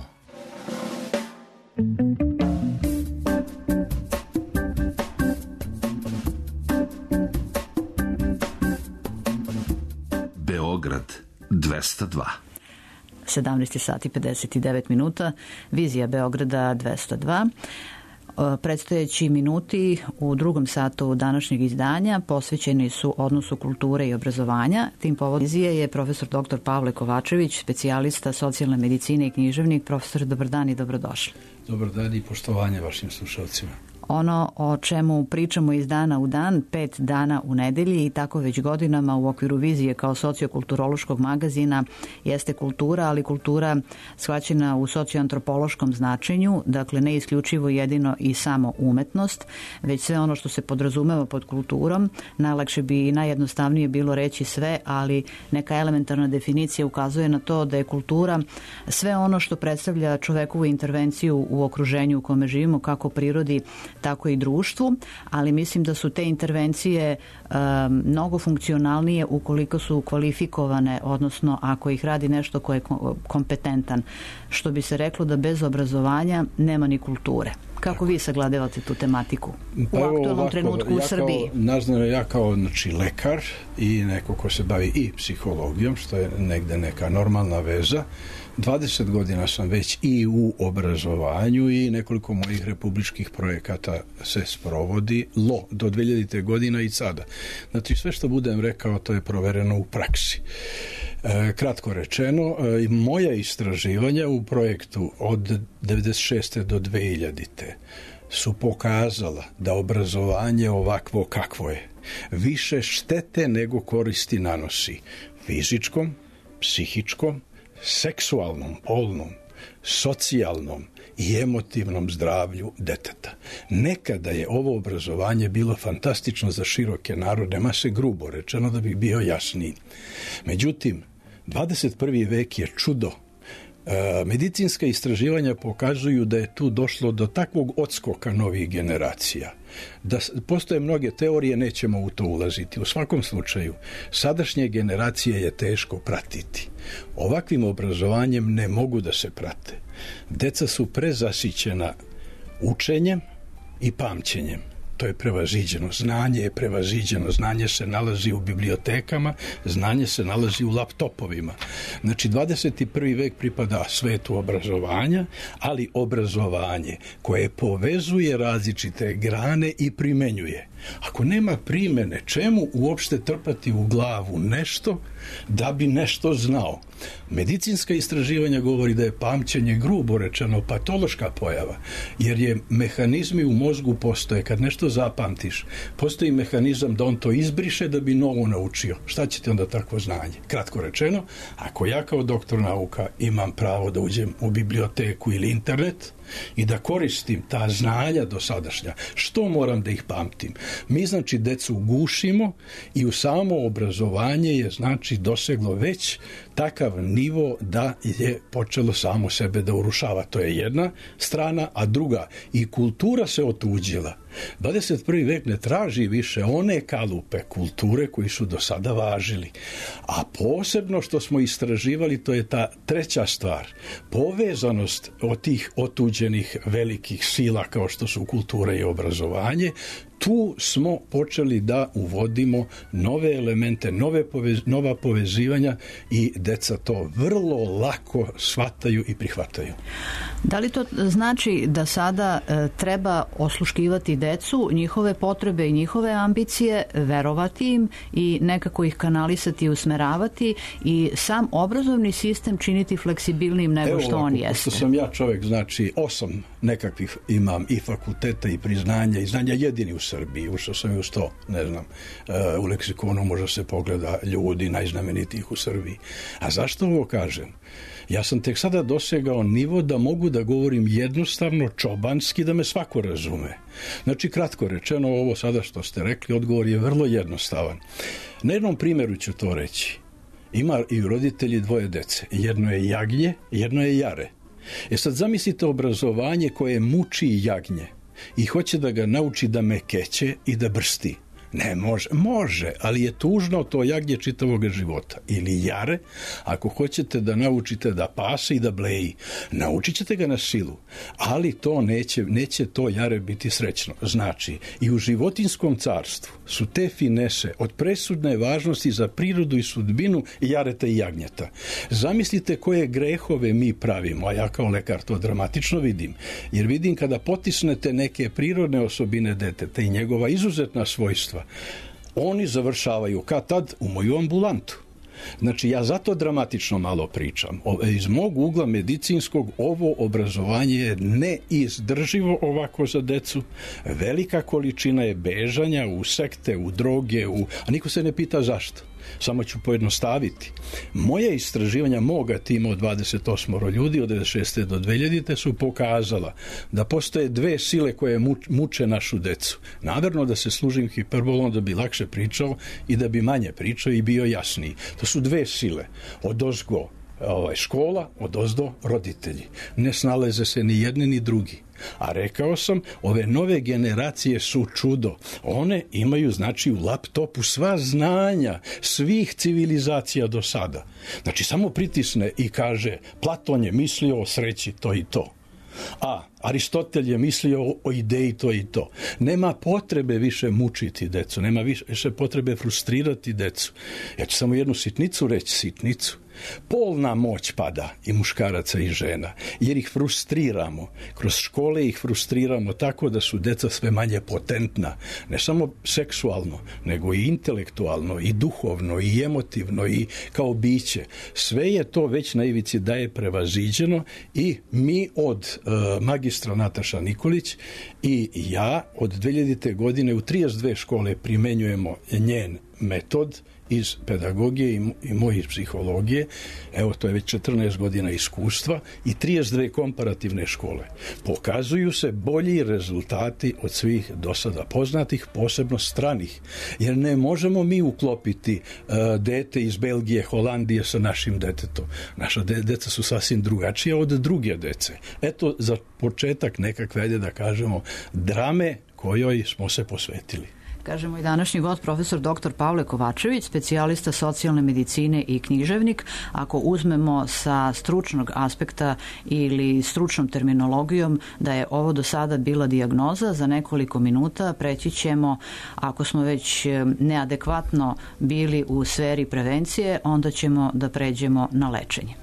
Beograd 202. 17 sati 59 minuta, vizija Beograda 202. Predstojeći minuti u drugom satu današnjeg izdanja posvećeni su odnosu kulture i obrazovanja. Tim povodom vizije je profesor dr. Pavle Kovačević, specijalista socijalne medicine i književnik. Profesor, dobar dan i dobrodošli. Dobar dan i poštovanje vašim slušalcima. Ono o čemu pričamo iz dana u dan, 5 dana u nedelji i tako već godinama u okviru vizije kao sociokulturološkog magazina jeste kultura, ali kultura shvaćena u socioantropološkom značenju, dakle ne isključivo jedino i samo umetnost, već sve ono što se podrazumeva pod kulturom. Najlakše bi i najjednostavnije bilo reći sve, ali neka elementarna definicija ukazuje na to da je kultura sve ono što predstavlja čovekovu intervenciju u okruženju u kome živimo, kako prirodi, tako i društvu, ali mislim da su te intervencije mnogo funkcionalnije ukoliko su kvalifikovane, odnosno ako ih radi nešto ko je kompetentan. Što bi se reklo da bez obrazovanja nema ni kulture. Kako vi sagledavate tu tematiku u aktualnom trenutku u Srbiji? Ja kao lekar i neko ko se bavi i psihologijom, što je negde neka normalna veza, 20 godina sam već i u obrazovanju i nekoliko mojih republičkih projekata se sprovodi do 2000. godina i sada. Znači sve što budem rekao to je provereno u praksi. Kratko rečeno, moja istraživanja u projektu od 96. do 2000. su pokazala da obrazovanje ovakvo kakvo je više štete nego koristi nanosi fizičkom, psihičkom, seksualnom, polnom, socijalnom i emotivnom zdravlju deteta. Nekada je ovo obrazovanje bilo fantastično za široke narodne mase, grubo rečeno da bih bio jasniji. Međutim, 21. vek je čudo. Medicinska istraživanja pokazuju da je tu došlo do takvog odskoka novih generacija. Da postoje mnoge teorije, nećemo u to ulaziti. U svakom slučaju, sadašnje generacije je teško pratiti. Ovakvim obrazovanjem ne mogu da se prate. Deca su prezasićena učenjem i pamćenjem. To je prevaziđeno. Znanje je prevaziđeno. Znanje se nalazi u bibliotekama, znanje se nalazi u laptopovima. Znači, 21. vek pripada svetu obrazovanja, ali obrazovanje koje povezuje različite grane i primenjuje. Ako nema primene, čemu uopšte trpati u glavu nešto da bi nešto znao? Medicinska istraživanja govori da je pamćenje, grubo rečeno, patološka pojava, jer je mehanizmi u mozgu postoje. Kad nešto zapamtiš, postoji mehanizam da on to izbriše da bi novo naučio. Šta ćete onda takvo znanje? Kratko rečeno, ako ja kao doktor nauka imam pravo da uđem u biblioteku ili internet i da koristim ta znanja dosadašnja, što moram da ih pamtim? Mi, znači, decu gušimo i u samo obrazovanje je, znači, doseglo već takav nivo da je počelo samo sebe da urušava. To je jedna strana, a druga, i kultura se otuđila. 21. vek ne traži više one kalupe kulture koji su do sada važili. A posebno što smo istraživali, to je ta treća stvar. Povezanost od tih otuđenih velikih sila kao što su kultura i obrazovanje. Tu smo počeli da uvodimo nove elemente, nova povezivanja i deca to vrlo lako shvataju i prihvataju. Da li to znači da sada treba osluškivati decu, njihove potrebe i njihove ambicije, verovati im i nekako ih kanalisati i usmeravati i sam obrazovni sistem činiti fleksibilnijim nego što on jeste? Pošto sam ja čovjek, znači 8 nekakvih imam i fakulteta i priznanja i znanja, jedini u Srbiji, ušao sam i u 100, ne znam, u leksikonu možda se pogleda ljudi najznamenitijih u Srbiji. A zašto ovo kažem? Ja sam tek sada dosegao nivo da mogu da govorim jednostavno, čobanski, da me svako razume. Znači, kratko rečeno, ovo sada što ste rekli, odgovor je vrlo jednostavan. Na jednom primjeru ću to reći. Ima i roditelji 2 dece. Jedno je jagnje, jedno je jare. Sad zamislite obrazovanje koje muči jagnje i hoće da ga nauči da mekeće i da brsti. Ne, može, ali je tužno to jagnje čitavog života. Ili jare, ako hoćete da naučite da pase i da bleji, naučit ćete ga na silu, ali to neće to jare biti srećno. Znači, i u životinskom carstvu su te finese od presudne važnosti za prirodu i sudbinu jareta i jagnjeta. Zamislite koje grehove mi pravimo, a ja kao lekar to dramatično vidim, jer vidim kada potisnete neke prirodne osobine deteta i njegova izuzetna svojstva, oni završavaju kad tad u moju ambulantu. Znači, ja zato dramatično malo pričam. Iz mog ugla medicinskog ovo obrazovanje je neizdrživo ovako za decu. Velika količina je bežanja u sekte, u droge, a niko se ne pita zašto. Samo ću pojednostaviti. Moje istraživanja moga tima od 28 ljudi od 96. do 2000. su pokazala da postoje 2 sile koje muče našu decu. Namerno da se služim hiperbolom da bi lakše pričao i da bi manje pričao i bio jasniji. To su 2 sile. Odozgo škola, odozdo roditelji. Ne snalaze se ni jedni ni drugi. A rekao sam, ove nove generacije su čudo. One imaju, znači, u laptopu sva znanja svih civilizacija do sada. Znači, samo pritisne i kaže, Platon je mislio o sreći to i to. A Aristotel je mislio o ideji to i to. Nema potrebe više mučiti decu, nema više potrebe frustrirati decu. Ja ću samo jednu sitnicu reći, sitnicu. Polna moć pada i muškaraca i žena, jer ih frustriramo. Kroz škole ih frustriramo tako da su deca sve manje potentna. Ne samo seksualno, nego i intelektualno, i duhovno, i emotivno, i kao biće. Sve je to već na ivici da je prevaziđeno i mi od magistra Nataša Nikolić i ja od 2000. godine u 32 škole primenjujemo njen metod iz pedagogije i moje psihologije. Evo, to je već 14 godina iskustva i 32 komparativne škole. Pokazuju se bolji rezultati od svih do sada poznatih, posebno stranih. Jer ne možemo mi uklopiti dete iz Belgije, Holandije sa našim detetom. Naša deca su sasvim drugačija od druge dece. Eto, za početak nekakve, ajde da kažemo, drame kojoj smo se posvetili. Kažemo i današnji gost, profesor dr. Pavle Kovačević, specijalista socijalne medicine i književnik. Ako uzmemo sa stručnog aspekta ili stručnom terminologijom da je ovo do sada bila dijagnoza, za nekoliko minuta preći ćemo, ako smo već neadekvatno bili u sferi prevencije, onda ćemo da pređemo na lečenje.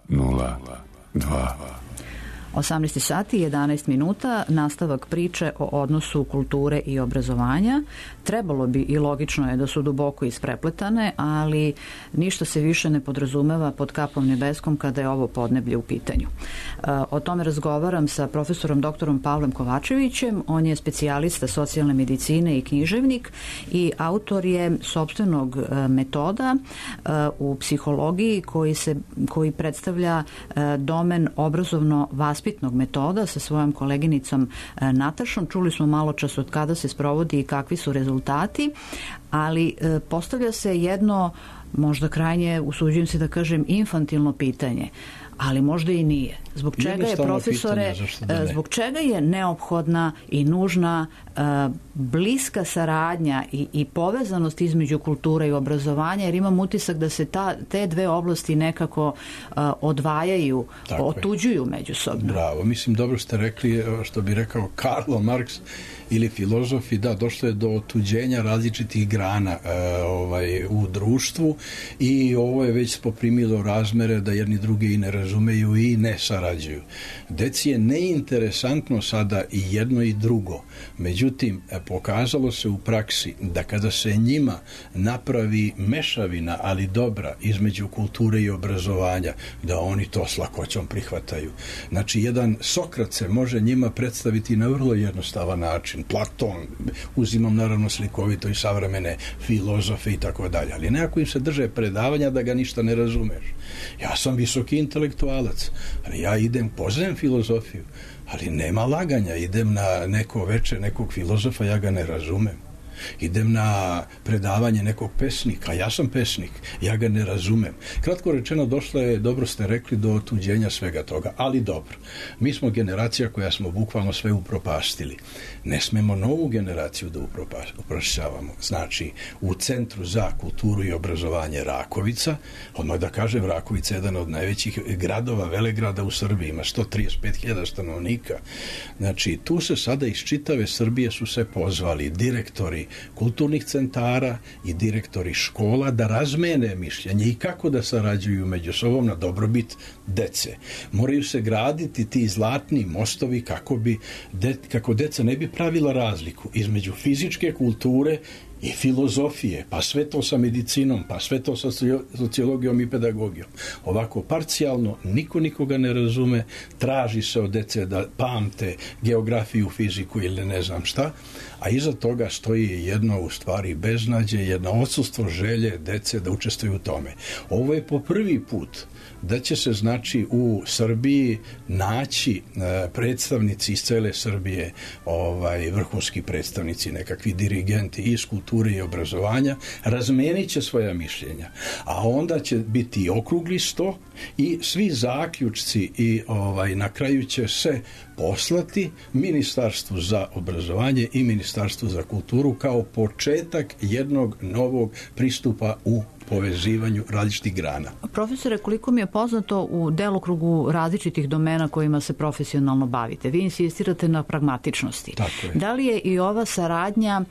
18 sati i 11 minuta, nastavak priče o odnosu kulture i obrazovanja. Trebalo bi i logično je da su duboko isprepletane, ali ništa se više ne podrazumeva pod kapom nebeskom kada je ovo podneblje u pitanju. O tome razgovaram sa profesorom doktorom Pavlom Kovačevićem. On je specijalista socijalne medicine i književnik i autor je sopstvenog metoda u psihologiji koji predstavlja domen obrazovno-vaspitnog metoda sa svojom koleginicom Natašom. Čuli smo malo čas od kada se sprovodi i kakvi su rezultati, ali postavlja se jedno, možda krajnje, usuđujem se da kažem, infantilno pitanje, ali možda i nije. Zbog čega je, profesore, zbog čega je neophodna i nužna bliska saradnja i povezanost između kulture i obrazovanja, jer imam utisak da se te dve oblasti nekako odvajaju, otuđuju međusobno. Bravo, mislim, dobro ste rekli, što bi rekao Karlo Marks ili filozofi, da, došlo je do otuđenja različitih grana u društvu i ovo je već poprimilo razmere da jedni drugi i ne razumeju i ne sarađuju. Deci je neinteresantno sada i jedno i drugo. Međutim, pokazalo se u praksi da kada se njima napravi mešavina, ali dobra, između kulture i obrazovanja, da oni to s lakoćom prihvataju. Znači, jedan Sokrat se može njima predstaviti na vrlo jednostavan način. Platon, uzimam naravno slikovito i savremene filozofe i tako dalje, ali nekako im se drže predavanja da ga ništa ne razumeš. Ja sam visoki intelektualac, ali ja poznajem filozofiju, ali nema laganja, idem na neko veče nekog filozofa, ja ga ne razumem. Idem na predavanje nekog pesnika, ja sam pesnik, ja ga ne razumem. Kratko rečeno, došlo je, dobro ste rekli, do otuđenja svega toga, ali dobro. Mi smo generacija koja smo bukvalno sve upropastili. Ne smemo novu generaciju da uprošćavamo. Znači, u Centru za kulturu i obrazovanje Rakovica, odmah da kažem, Rakovica je jedan od najvećih gradova, velegrada u Srbiji, ima 135.000 stanovnika. Znači, tu se sada iz čitave Srbije su se pozvali direktori kulturnih centara i direktori škola da razmene mišljenje i kako da sarađuju među sobom na dobrobit dece. Moraju se graditi ti zlatni mostovi kako deca ne bi pravila razliku između fizičke kulture i filozofije, pa sve to sa medicinom, pa sve to sa sociologijom i pedagogijom. Ovako parcijalno niko nikoga ne razume, traži se od dece da pamte geografiju, fiziku ili ne znam šta, a iza toga stoji jedno u stvari beznađe, jedno odsustvo želje dece da učestvuju u tome. Ovo je po prvi put da će se, znači, u Srbiji naći predstavnici iz cele Srbije, vrhunski predstavnici, nekakvi dirigenti iz kulture i obrazovanja, razmenit će svoja mišljenja, a onda će biti okrugli sto i svi zaključci i na kraju će se poslati Ministarstvu za obrazovanje i Ministarstvu za kulturu kao početak jednog novog pristupa u povezivanju različitih grana. Profesore, koliko mi je poznato, u delokrugu različitih domena kojima se profesionalno bavite, vi insistirate na pragmatičnosti. Da li je i ova saradnja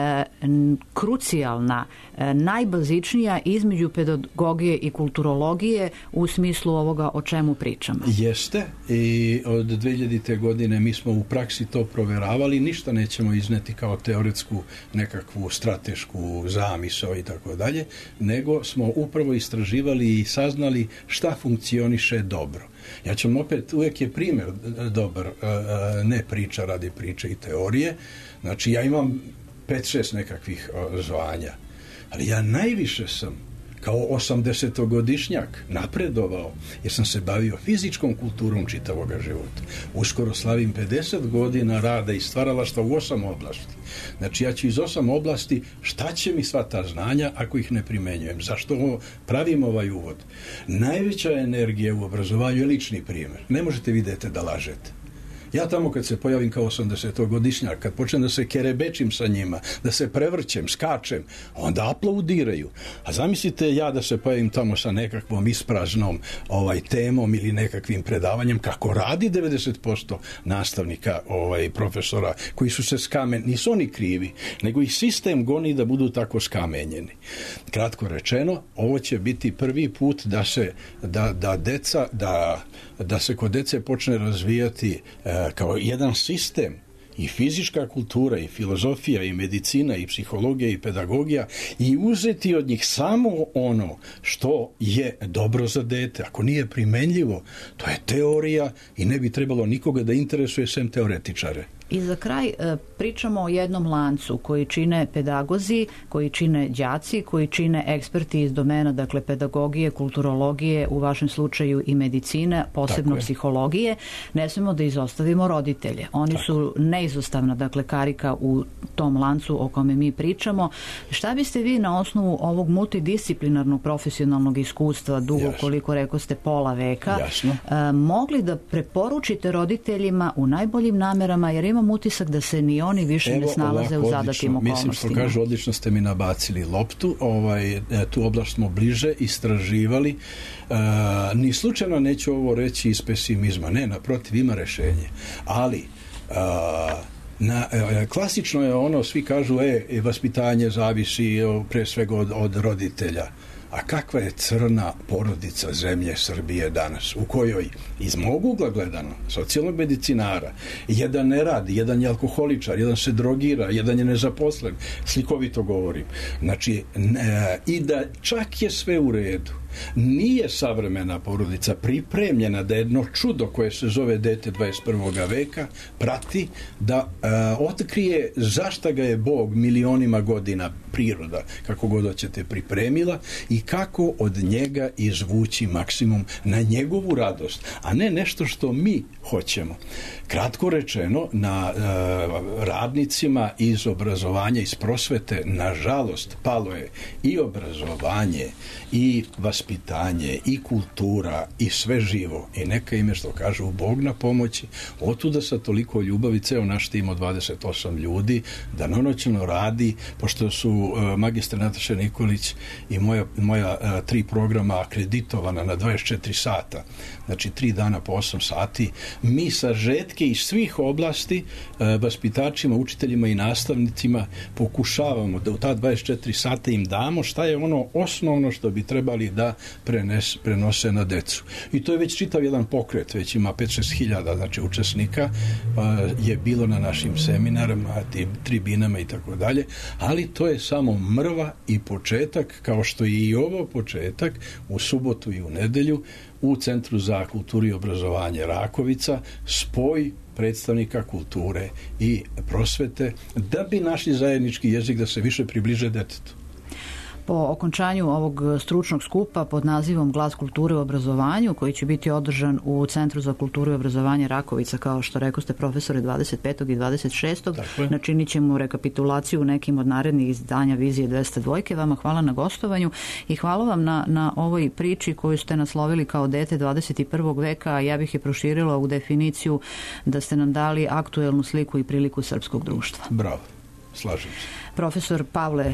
krucijalna, najbazičnija između pedagogije i kulturologije u smislu ovoga o čemu pričamo? Jeste, i od 2000. godine mi smo u praksi to proveravali, ništa nećemo izneti kao teoretsku nekakvu stratešku zamisao i tako dalje, nego smo upravo istraživali i saznali šta funkcioniše dobro. Ja ću opet, uvijek je primjer dobar, ne priča radi priče i teorije. Znači, ja imam 5-6 nekakvih zvanja, ali ja najviše sam kao 80-godišnjak napredovao jer sam se bavio fizičkom kulturom čitavoga života. Uskoro slavim 50 godina rada i stvaralaštva u 8 oblasti. Znači, ja ću iz 8 oblasti, šta će mi sva ta znanja ako ih ne primenjujem? Zašto pravim ovaj uvod? Najveća energija u obrazovanju je lični primjer. Ne možete vidjeti da lažete. Ja tamo kad se pojavim kao 80-godišnjak, kad počnem da se kerebečim sa njima, da se prevrćem, skačem, onda aplaudiraju. A zamislite ja da se pojavim tamo sa nekakvom ispraznom temom ili nekakvim predavanjem, kako radi 90% nastavnika, profesora, koji su se nisu oni krivi, nego ih sistem goni da budu tako skamenjeni. Kratko rečeno, ovo će biti prvi put da se kod dece počne razvijati kao jedan sistem, i fizička kultura, i filozofija, i medicina, i psihologija, i pedagogija, i uzeti od njih samo ono što je dobro za dete. Ako nije primenljivo, to je teorija i ne bi trebalo nikoga da interesuje sem teoretičare. I za kraj pričamo o jednom lancu koji čine pedagozi, koji čine đaci, koji čine eksperti iz domena, dakle, pedagogije, kulturologije, u vašem slučaju i medicine, posebno psihologije. Ne smemo da izostavimo roditelje. Oni su neizostavna, dakle, karika u tom lancu o kome mi pričamo. Šta biste vi na osnovu ovog multidisciplinarnog profesionalnog iskustva, dugo, koliko rekao ste, pola veka, mogli da preporučite roditeljima u najboljim namerama, jer imam utisak da se ni oni više ne snalaze u zadatim okolnostima. Mislim što kažu, odlično ste mi nabacili loptu. Tu oblast smo bliže istraživali. Ni slučajno neću ovo reći iz pesimizma. Ne, naprotiv, ima rešenje. Ali klasično je ono, svi kažu vaspitanje zavisi pre svega od roditelja. A kakva je crna porodica zemlje Srbije danas, u kojoj iz mog ugla gledano, socijalnog medicinara, jedan ne radi, jedan je alkoholičar, jedan se drogira, jedan je nezaposlen, slikovito govorim. Znači, i da čak je sve u redu, nije savremena porodica pripremljena da jedno čudo koje se zove dete 21. veka prati, da otkrije zašta ga je Bog milionima godina, priroda, kako god hoćete, pripremila i kako od njega izvući maksimum na njegovu radost, a ne nešto što mi hoćemo. Kratko rečeno, na radnicima iz obrazovanja, iz prosvete, nažalost, palo je i obrazovanje, i vaspitanje, i kultura, i sve živo. I neka ime, što kažu, Bog na pomoći. Otuda sa toliko ljubavi, ceo naš tim od 28 ljudi, danonoćno radi, pošto su magistar Nataša Nikolić i moja 3 programa akreditovana na 24 sata, znači 3 dana po 8 sati, mi sažetke iz svih oblasti vaspitačima, učiteljima i nastavnicima pokušavamo da u ta 24 sata im damo šta je ono osnovno što bi trebali da prenose na decu. I to je već čitav jedan pokret, već ima 5-6 hiljada, znači, učesnika je bilo na našim seminarima, tim tribinama i tako dalje, ali to je samo mrva i početak, kao što je i ovo početak u subotu i u nedelju u Centru za kulturu i obrazovanje Rakovica, spoj predstavnika kulture i prosvete, da bi našli zajednički jezik, da se više približe detetu. Po okončanju ovog stručnog skupa pod nazivom Glas kulture u obrazovanju, koji će biti održan u Centru za kulturu i obrazovanje Rakovica, kao što rekao ste, profesore, 25. i 26. načinit ćemo rekapitulaciju u nekim od narednih izdanja Vizije 202. Vama hvala na gostovanju i hvala vam na ovoj priči koju ste naslovili kao dete 21. veka, a ja bih je proširila u definiciju da ste nam dali aktuelnu sliku i priliku srpskog društva. Bravo, slažem se. Profesor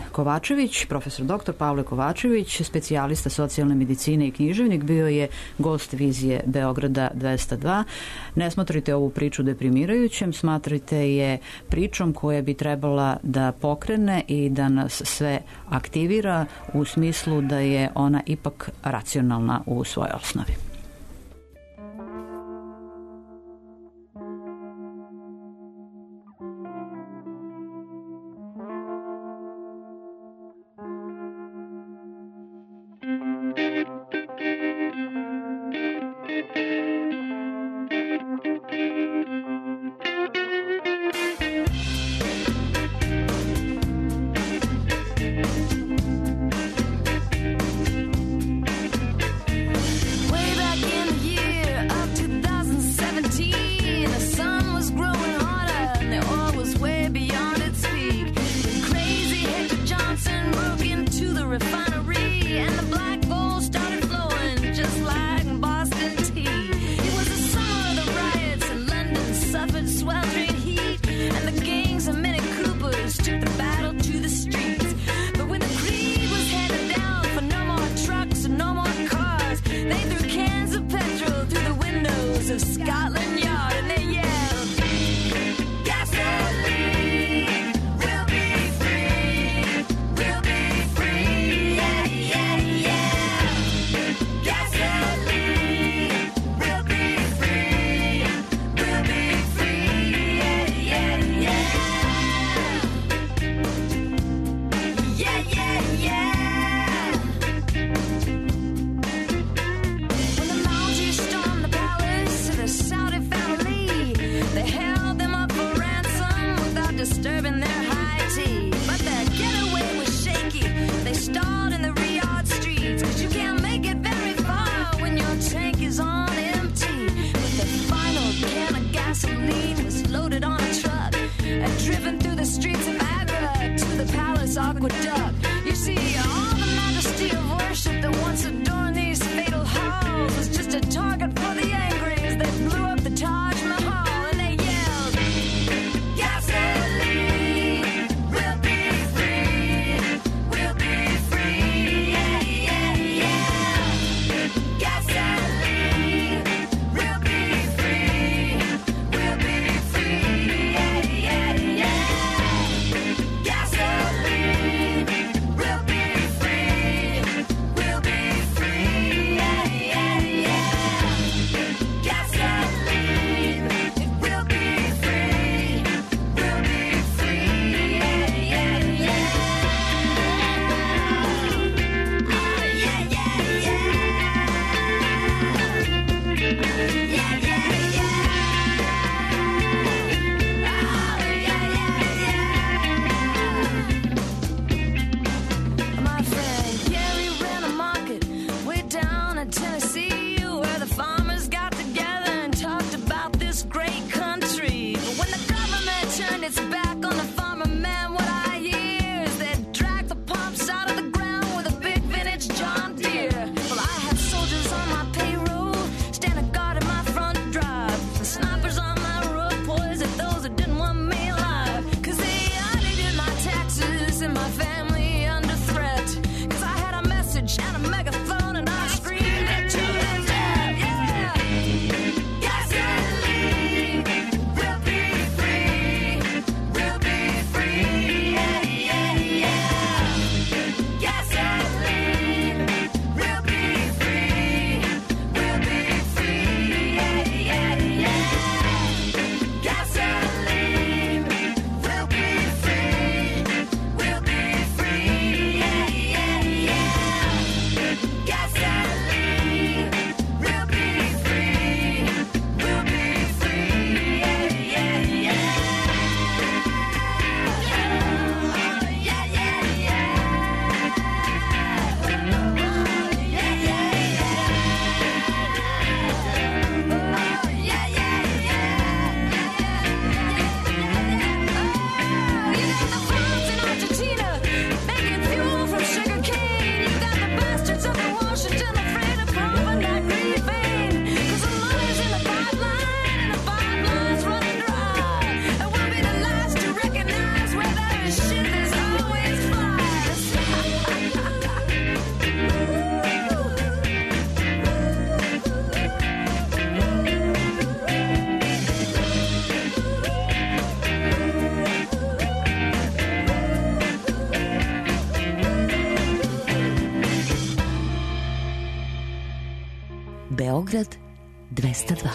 dr. Pavle Kovačević, specijalista socijalne medicine i književnik, bio je gost Vizije Beograda 202. Ne smatrajte ovu priču deprimirajućem, smatrajte je pričom koja bi trebala da pokrene i da nas sve aktivira, u smislu da je ona ipak racionalna u svojoj osnovi. Way back Scotland Yard, and they yell, gasoline, we'll be free, yeah, yeah, yeah. Gasoline, we'll be free, yeah, yeah, yeah. Yeah, yeah, yeah. When the Mounties stormed the palace of the Saudi family, they held them up for ransom without disturbing their high tea. But their getaway was shaky. They stalled in the Riyadh streets, 'cause you can't make it very far when your tank is on empty. But the final can of gasoline was loaded on a truck and driven through the streets of Agra to the palace aqueduct. You see, all the majesty of worship that once adorned these fatal halls was just a target for the angry as they blew up the Taj Mahal, and they yelled, gasoline, we'll be free, yeah, yeah, yeah. Gasoline, we'll be free, yeah, yeah, yeah. Gasoline, we'll be free, yeah, yeah, yeah. Gasoline, we'll be free, yeah, yeah, yeah. My friend Gary ran a market way down in Tennessee, where the farmers got together and talked about this great country. But when the government turned its back on the farmer man, what I hear is they drag the pumps out of the ground with a big vintage John Deere. Well, I had soldiers on my payroll, standing guard at my front drive, the snipers on my roof poisoned those that didn't want me alive. 'Cause they audited my taxes and my family under threat. 'Cause I had a message and a megaphone and I screamed it to their death. Yeah. Gasoline, we'll be free, yeah, yeah, yeah. Gasoline, we'll be free, yeah, yeah, yeah. Gasoline, we'll be free, yeah, yeah, yeah. Gasoline, we'll be free, yeah, yeah, yeah. Yeah, yeah, yeah. Beograd 202.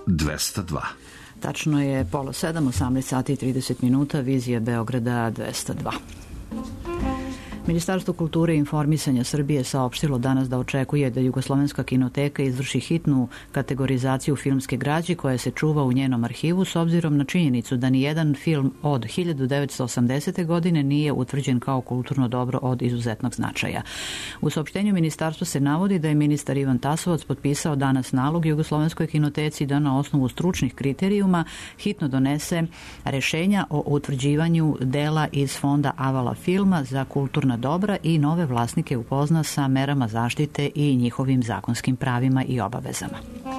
202. Tačno je 6:30, 18 sati i 30 minuta, vizija Beograda 202. Ministarstvo kulture i informisanja Srbije saopštilo danas da očekuje da Jugoslovenska kinoteka izvrši hitnu kategorizaciju filmske građe koja se čuva u njenom arhivu s obzirom na činjenicu da nijedan film od 1980. godine nije utvrđen kao kulturno dobro od izuzetnog značaja. U saopštenju ministarstva se navodi da je ministar Ivan Tasovac potpisao danas nalog Jugoslovenskoj kinoteci da na osnovu stručnih kriterijuma hitno donese rešenja o utvrđivanju dela iz fonda Avala filma za kulturna dobra i nove vlasnike upozna sa merama zaštite i njihovim zakonskim pravima i obavezama.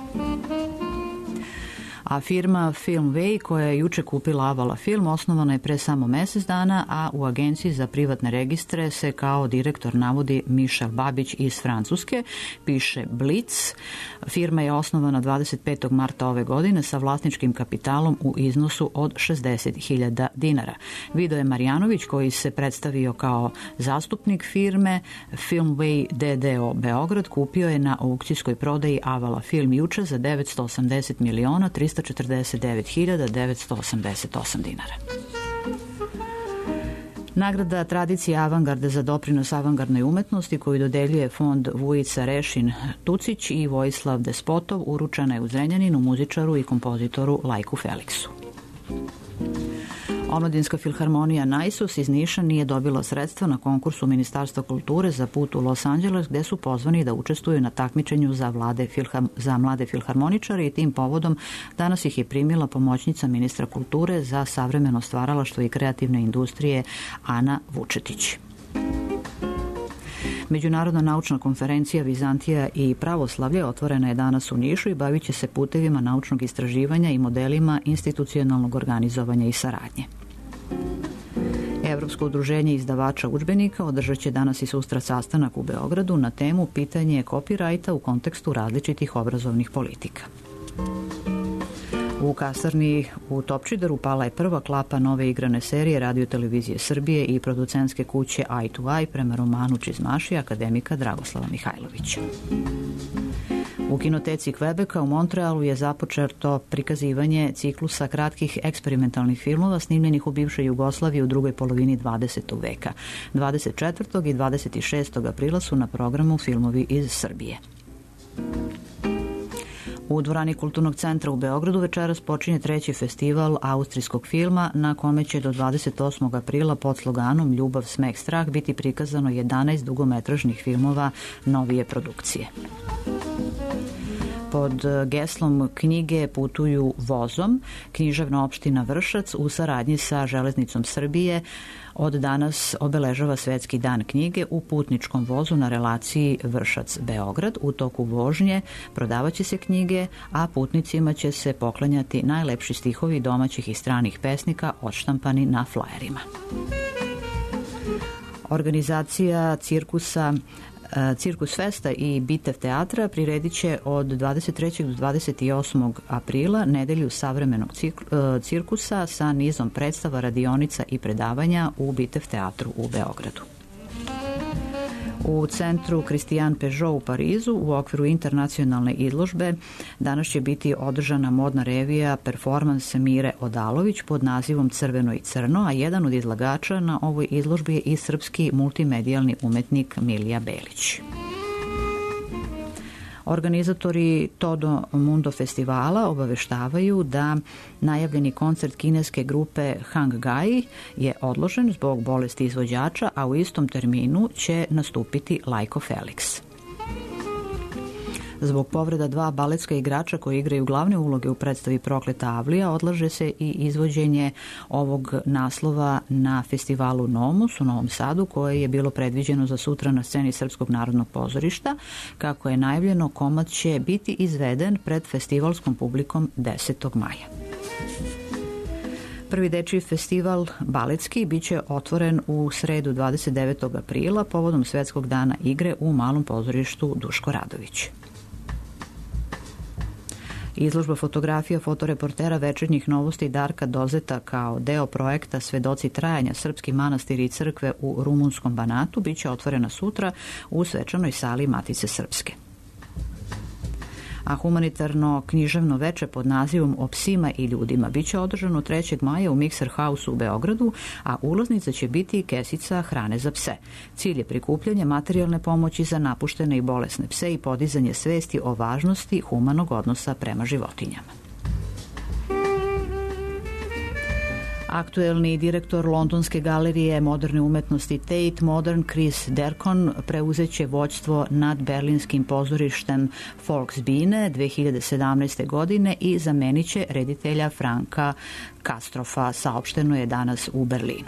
A firma Filmway, koja je juče kupila Avala film, osnovana je pre samo mesec dana, a u Agenciji za privatne registre se kao direktor navodi Mišel Babić iz Francuske, piše Blitz. Firma je osnovana 25. marta ove godine sa vlasničkim kapitalom u iznosu od 60.000 dinara. Vido je Marjanović, koji se predstavio kao zastupnik firme Filmway DDO Beograd, kupio je na aukcijskoj prodaji Avala film juče za 989.988 dinara. Nagrada tradicije avangarde za doprinos avangardnoj umetnosti koju dodeljuje fond Vujica Rešin Tucić i Vojislav Despotov uručena je u Zrenjaninu muzičaru i kompozitoru Lajku Feliksu. Omladinska filharmonija Naisus iz Niša nije dobila sredstva na konkursu Ministarstva kulture za put u Los Angeles, gde su pozvani da učestvuju na takmičenju za mlade filharmoničare i tim povodom danas ih je primila pomoćnica ministra kulture za savremeno stvaralaštvo i kreativne industrije Ana Vučetić. Međunarodna naučna konferencija Vizantija i pravoslavlje otvorena je danas u Nišu i bavit će se putevima naučnog istraživanja i modelima institucionalnog organizovanja i saradnje. Evropsko udruženje izdavača udžbenika održat će danas i sutra sastanak u Beogradu na temu pitanje kopirajta u kontekstu različitih obrazovnih politika. U kasarni u Topčideru pala je prva klapa nove igrane serije Radio televizije Srbije i producentske kuće Eye to Eye prema romanu Čizmaši akademika Dragoslava Mihajlovića. U kinoteci Kvebeka u Montrealu je započeto prikazivanje ciklusa kratkih eksperimentalnih filmova snimljenih u bivšoj Jugoslaviji u drugoj polovini 20. veka. 24. i 26. aprila su na programu filmovi iz Srbije. U dvorani Kulturnog centra u Beogradu večeras počinje 3. festival austrijskog filma na kome će do 28. aprila pod sloganom Ljubav, smeh, strah biti prikazano 11 dugometražnih filmova novije produkcije. Pod geslom Knjige putuju vozom, književna opština Vršac u saradnji sa Železnicom Srbije od danas obeležava Svetski dan knjige u putničkom vozu na relaciji Vršac-Beograd. U toku vožnje prodavaće se knjige, a putnicima će se poklanjati najlepši stihovi domaćih i stranih pesnika odštampani na flajerima. Organizacija Cirkus Festa i Bitev teatra priredit će od 23. do 28. aprila nedelju savremenog cirkusa sa nizom predstava, radionica i predavanja u Bitev teatru u Beogradu. U centru Christian Peugeot u Parizu u okviru internacionalne izložbe danas će biti održana modna revija performans Mire Odalović pod nazivom Crveno i crno, a jedan od izlagača na ovoj izložbi je i srpski multimedijalni umetnik Milija Belić. Organizatori Todo Mundo festivala obaveštavaju da najavljeni koncert kineske grupe Hang Gai je odložen zbog bolesti izvođača, a u istom terminu će nastupiti Lajko Felix. Zbog povreda dva baletska igrača koji igraju glavne uloge u predstavi Prokleta Avlija, odlaže se i izvođenje ovog naslova na festivalu Nomus u Novom Sadu, koje je bilo predviđeno za sutra na sceni Srpskog narodnog pozorišta. Kako je najavljeno, komad će biti izveden pred festivalskom publikom 10. maja. Prvi dečiji festival baletski biće otvoren u sredu 29. aprila povodom Svetskog dana igre u Malom pozorištu Duško Radović. Izložba fotografija fotoreportera Večernjih novosti Darka Dozeta kao deo projekta Svedoci trajanja Srpski manastiri i crkve u rumunskom Banatu biće otvorena sutra u svečanoj sali Matice Srpske. a humanitarno književno veče pod nazivom O psima i ljudima biće održano 3. maja u Mikser Hausu u Beogradu, a ulaznica će biti kesica hrane za pse. Cilj je prikupljanje materijalne pomoći za napuštene i bolesne pse i podizanje svesti o važnosti humanog odnosa prema životinjama. Aktuelni direktor Londonske galerije moderne umetnosti Tate Modern Chris Dercon preuzeće vođstvo nad berlinskim pozorištem Volksbühne 2017. godine i zamenit će reditelja Franka Kastrofa, saopšteno je danas u Berlinu.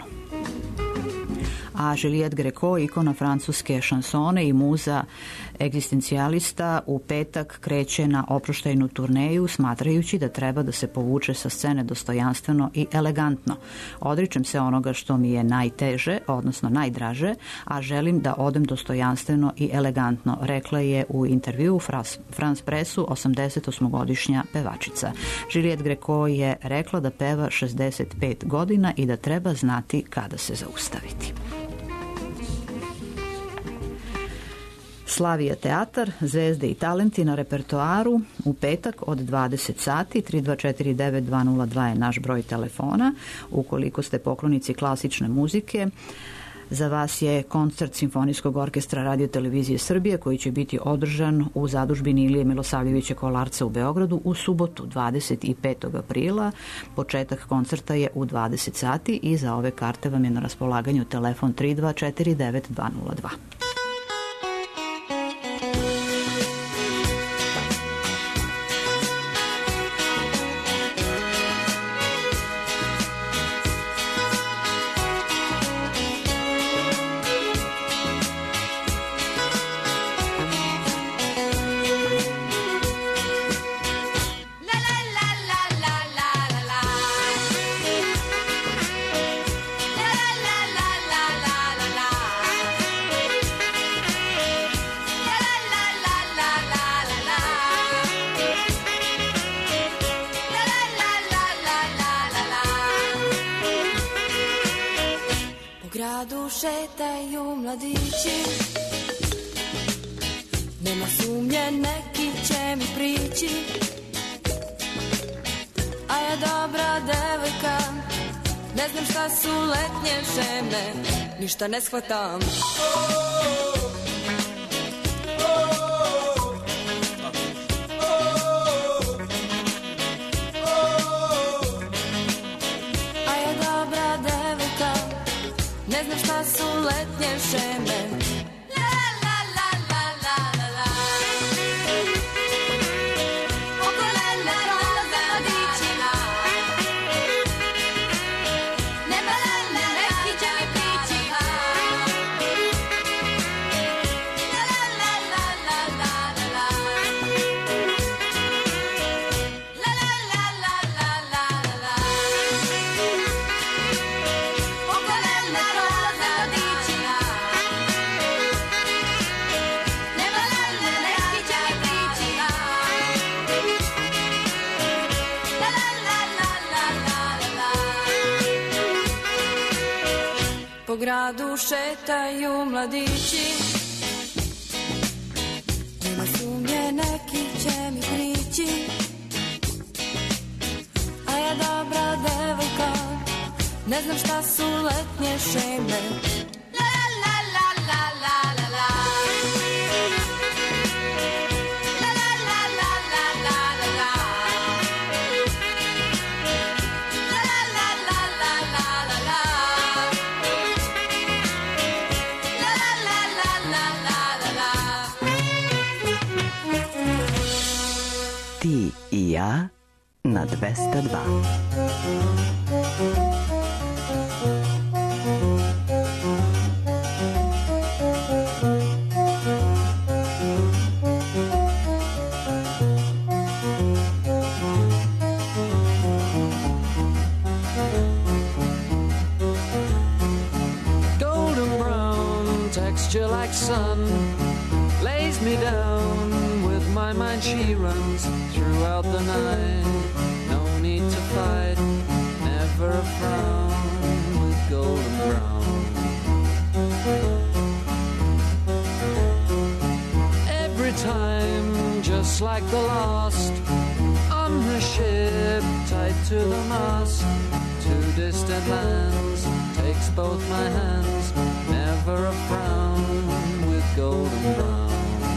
A Juliette Greco, ikona francuske šansone i muza egzistencijalista, u petak kreće na oproštajnu turneju smatrajući da treba da se povuče sa scene dostojanstveno i elegantno. Odričem se onoga što mi je najteže, odnosno najdraže, a želim da odem dostojanstveno i elegantno, rekla je u intervju France Pressu 88-godišnja pevačica. Juliette Greco je rekla da peva 65 godina i da treba znati kada se zaustaviti. Slavija teatar, zvezde i talenti na repertoaru u petak od 20 sati, 3249-202 je naš broj telefona. Ukoliko ste poklonici klasične muzike, za vas je koncert Simfonijskog orkestra Radio Televizije Srbije koji će biti održan u zadužbini Ilije Milosavljevića Kolarca u Beogradu u subotu 25. aprila. Početak koncerta je u 20 sati i za ove karte vam je na raspolaganju telefon 3249-202. Šetaju mladići, nema sumnje neki će mi prići, a ja dobra devojka, ne znam šta su letnje žene, ništa ne shvatam. Ne znam šta su letnje šeme. La la la la la la la. Oko leta prolaze mladićima. Nema lene, neki će mi prići. La la la la la la la. La la la la la la la. Oko leta po gradu šetaju mladići, nema sumnje neki će mi prići, a ja dobra devojka, ne znam šta su letnje šeme. La la la la la la la. La la la la la la la la. La la la la la la la la. La la la la la la la. Ti i ja na 202. Like sun lays me down with my mind, she runs throughout the night. No need to fight, never a frown with golden brown. Every time just like the last. On her ship, tied to the mast, to distant lands, takes both my hands, never a frown, with golden brown.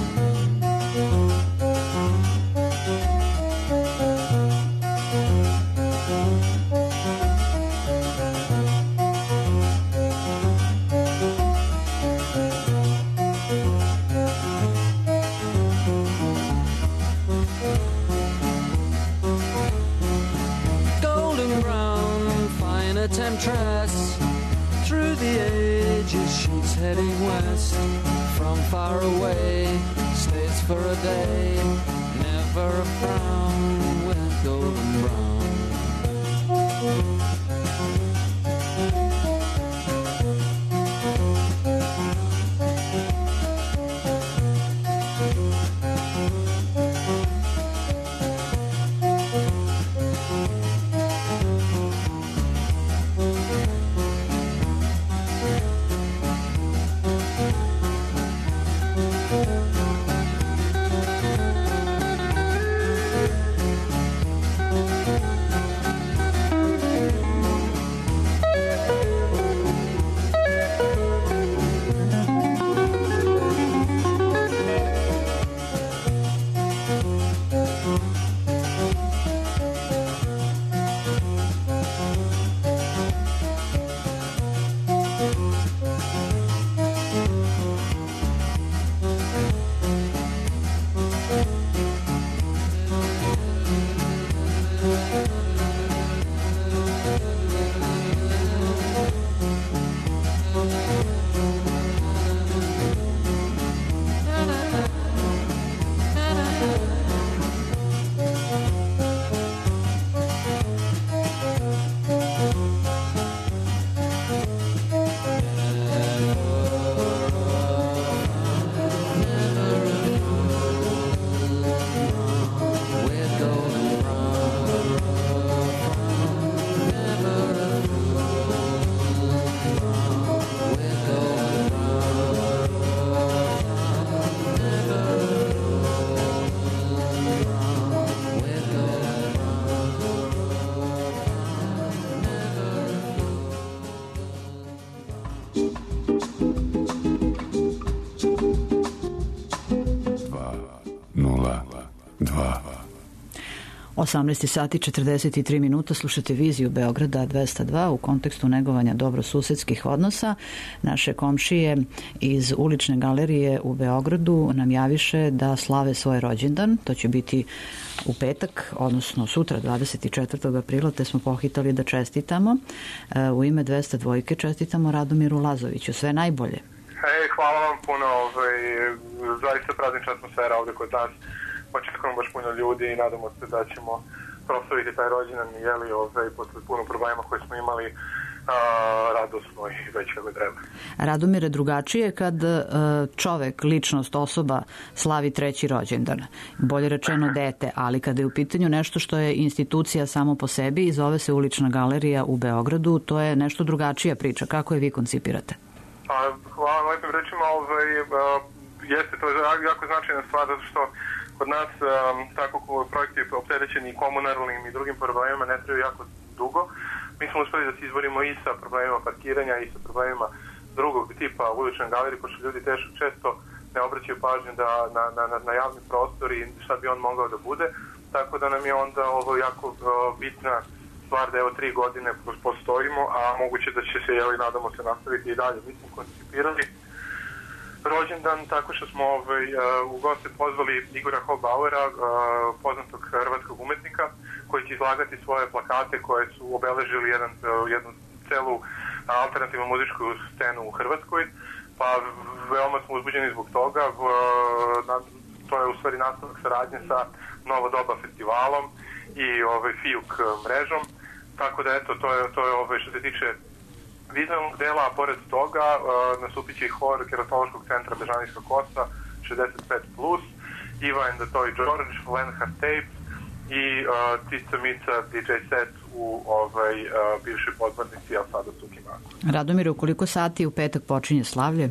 Temptress, through the ages she's heading west. From far away, stays for a day, never a frown, with golden brown. Osamnaest sati 43 minuta, slušate Viziju Beograda 202 u kontekstu negovanja dobrosusedskih odnosa. Naše komšije iz ulične galerije u Beogradu nam javiše da slave svoj rođendan. To će biti u petak, odnosno sutra 24. aprila, te smo pohitali da čestitamo. U ime 202 čestitamo Radomiru Lazoviću. Sve najbolje. Hvala vam puno. Zaista praznična atmosfera ovde kod nas. Očekujemo baš puno ljudi i nadamo se da ćemo proslaviti taj rođendan posle puno problema koje smo imali radosno i već kako treba. Radomire, drugačije kad čovek, ličnost, osoba slavi treći rođendan, bolje rečeno dete, ali kada je u pitanju nešto što je institucija samo po sebi i zove se ulična galerija u Beogradu, to je nešto drugačija priča. Kako je vi koncipirate? Hvala na lepim rečima. Jeste, to je jako značajna stvar, zato što kod nas tako projekti opterećeni i komunalnim i drugim problemima ne trebaju jako dugo. Mi smo uspeli da se izborimo i sa problemima parkiranja i sa problemima drugog tipa u uličnoj galeriji, pošto ljudi često ne obraćaju pažnju na javni prostor i šta bi on mogao da bude. Tako da nam je onda ovo jako bitna stvar da evo 3 godine postojimo, a moguće da će se, nadamo se, nastaviti i dalje. Mi smo koncipirali rođendan tako što smo u goste pozvali Igora Hobauera, poznatog hrvatskog umetnika, koji će izlagati svoje plakate koje su obeležili jednu celu alternativnu muzičku scenu u Hrvatskoj. Pa veoma smo uzbuđeni zbog toga. To je u stvari nastavak saradnje sa Novo doba festivalom i FIUK mrežom. Tako da eto, to je što se tiče vizualnog dela, a pored toga nastupit će i hor Gerontološkog centra Bežanijska kosa 65+, Iva and the Toy George, Lenhard Tape i Tica Mica DJ set u bivšoj podmornici, a sada Sukimaku. Radomir, u koliko sati u petak počinje slavlje?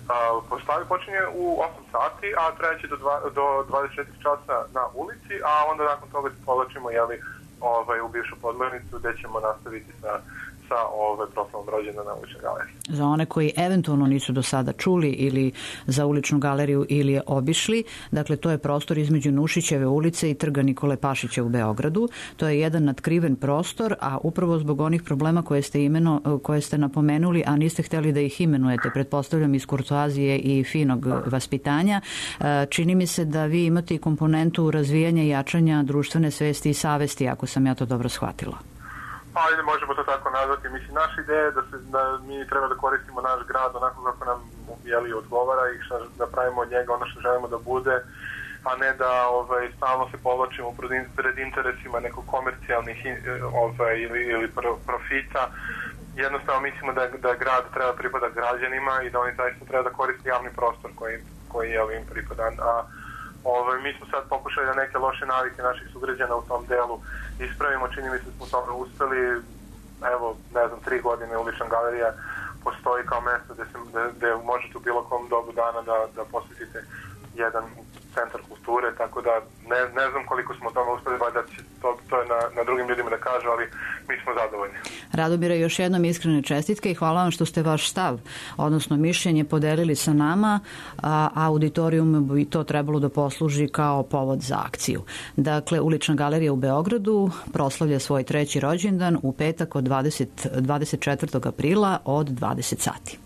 postavi, počinje u 8 sati, a trajeće do 24 časa na ulici, a onda nakon toga se povlačimo u bivšu podmornicu gde ćemo nastaviti sa proslavom rođendana na uličnoj galeriji. Za one koji eventualno nisu do sada čuli ili za uličnu galeriju ili je obišli, dakle to je prostor između Nušićeve ulice i Trga Nikole Pašića u Beogradu. To je jedan natkriven prostor, a upravo zbog onih problema koje ste napomenuli, a niste hteli da ih imenujete, pretpostavljam iz kurtoazije i finog vaspitanja, čini mi se da vi imate i komponentu razvijanja i jačanja društvene svesti i savesti, ako sam ja to dobro shvatila. Ajde, možemo to tako nazvati. Mislim, naša ideja je da mi treba da koristimo naš grad onako kako nam odgovara i da pravimo od njega ono što želimo da bude, a ne da stalno se povlačimo pred interesima nekog komercijalnih ili profita. Jednostavno mislimo da grad treba pripada građanima i da oni zaista treba da koriste javni prostor koji im pripada. Mi smo sad pokušali da neke loše navike naših sugrađana u tom delu ispravimo, čini mi se da smo tome uspeli. Evo, 3 godine ulična galerija postoji kao mesto gde možete u bilo kom dobu dana da posjetite jedan centar kulture, tako da ne znam koliko smo tome uspeli, da to je na drugim ljudima da kažu, ali mi smo zadovoljni. Radomire, još jednom iskrene čestitke i hvala vam što ste vaš stav, odnosno mišljenje, podelili sa nama, a auditorijumu bi to trebalo da posluži kao povod za akciju. Dakle, ulična galerija u Beogradu proslavlja svoj 3. rođendan u petak od 24. aprila od 20 sati.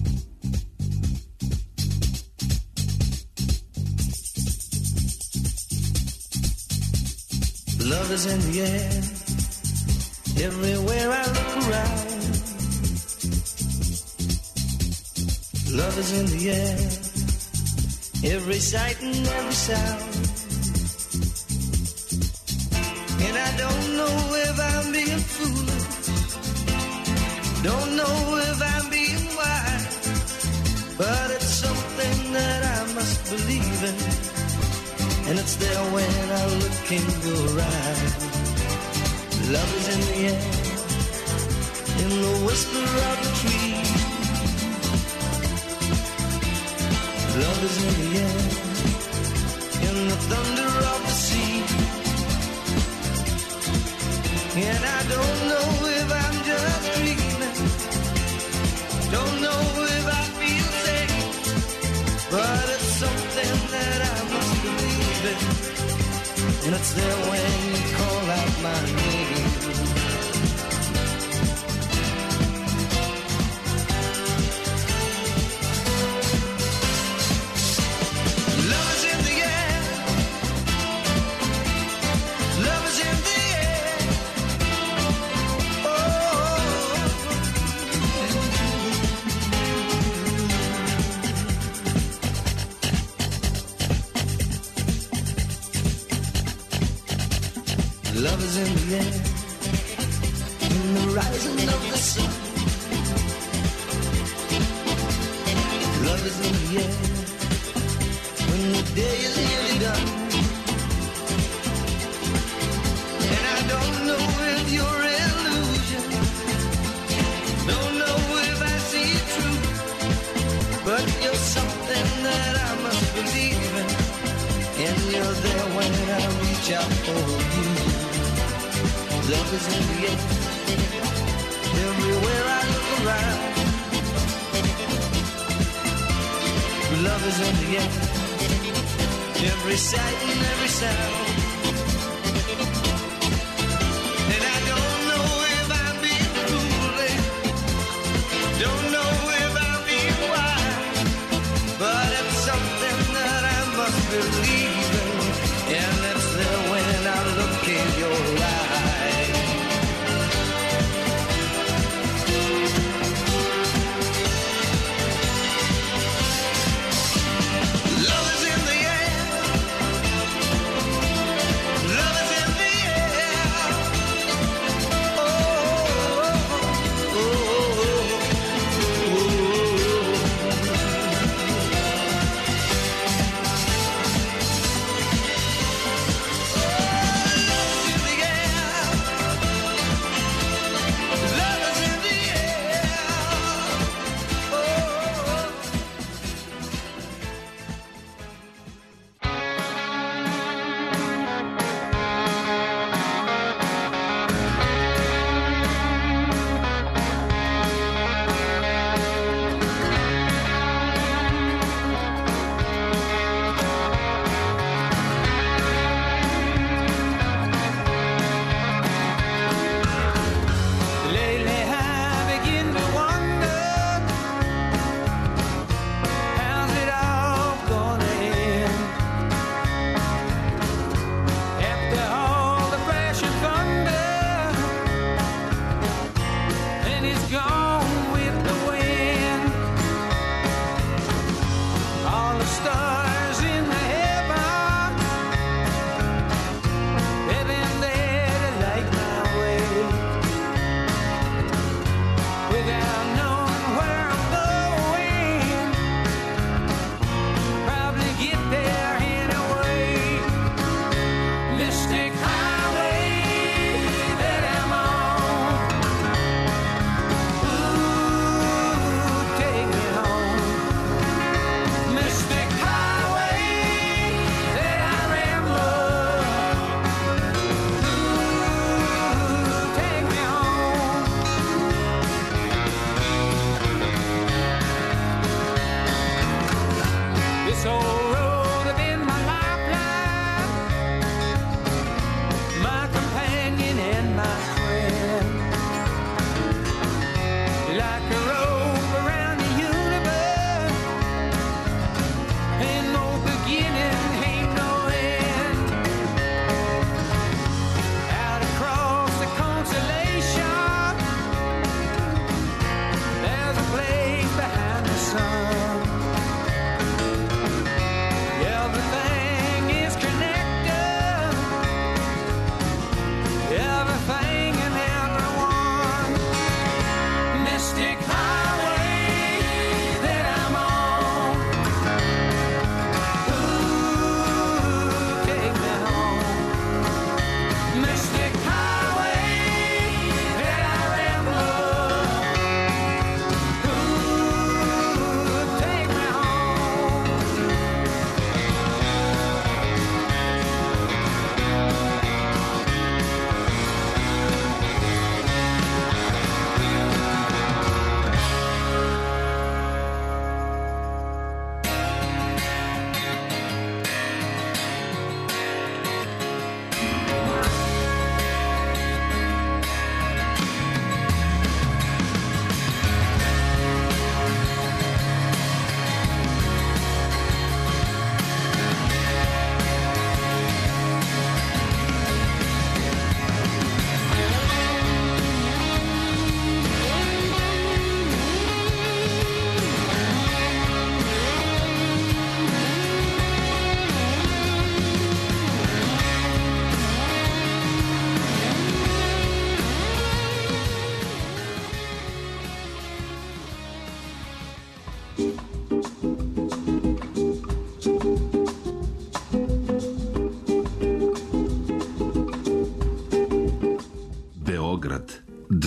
Love is in the air, everywhere I look around. Love is in the air, every sight and every sound. And I don't know if I'm being foolish, don't know if I'm being wise, but it's something that I must believe in. And it's there when I look in your eyes. Love is in the air, in the whisper of the tree. Love is in the air, in the thunder of the sea. And I don't know if I'm just dreaming, don't know if I feel safe, but it's something that I must believe in. And it's there when you call out my name. Love is in the air, love is in the air. Love is in the air, in the rising of the sun. Love is in the air, when the day is nearly done. And I don't know if you're illusion, don't know if I see it true, but you're something that I must believe in. And you're there when I reach out for you. Love is in the air, everywhere I look around. Love is in the air, every sight and every sound. And I don't know if I'm being foolish, don't know if I'm being wise, but it's something that I must believe in. And it's there when I look in your eyes. Love is in the air, love is in the air. Oh, oh, oh, oh.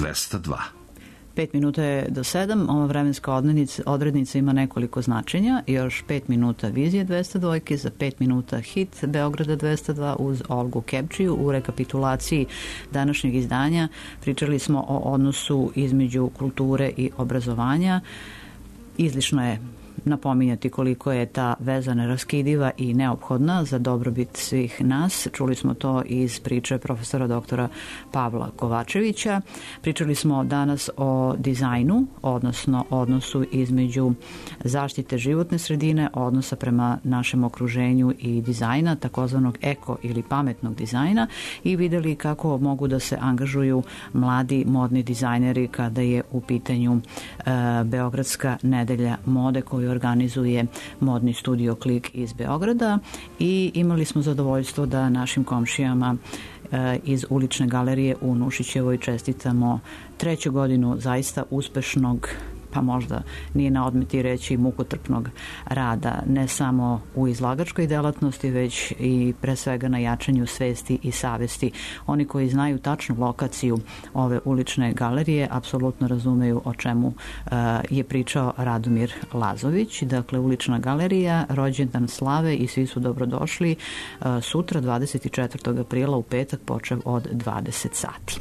202. 5 minuta je do 7, ova vremenska odrednica ima nekoliko značenja, još 5 minuta Vizije 202, za 5 minuta hit Beograda 202 uz Olgu Kepčiju. U rekapitulaciji današnjeg izdanja pričali smo o odnosu između kulture i obrazovanja. Izlišno je napominjati koliko je ta veza neraskidiva i neophodna za dobrobit svih nas. Čuli smo to iz priče profesora doktora Pavla Kovačevića. Pričali smo danas o dizajnu, odnosno odnosu između zaštite životne sredine, odnosa prema našem okruženju i dizajna, takozvanog eko ili pametnog dizajna, i videli kako mogu da se angažuju mladi modni dizajneri kada je u pitanju Beogradska nedelja mode koju organizuje modni studio Klik iz Beograda, i imali smo zadovoljstvo da našim komšijama iz ulične galerije u Nušićevoj čestitamo 3. godinu zaista uspešnog, pa možda nije na odmeti reći mukotrpnog rada, ne samo u izlagačkoj delatnosti, već i pre svega na jačanju svesti i savesti. Oni koji znaju tačnu lokaciju ove ulične galerije apsolutno razumeju o čemu je pričao Radomir Lazović. Dakle, ulična galerija, rođendan slave i svi su dobrodošli sutra 24. aprila u petak počev od 20 sati.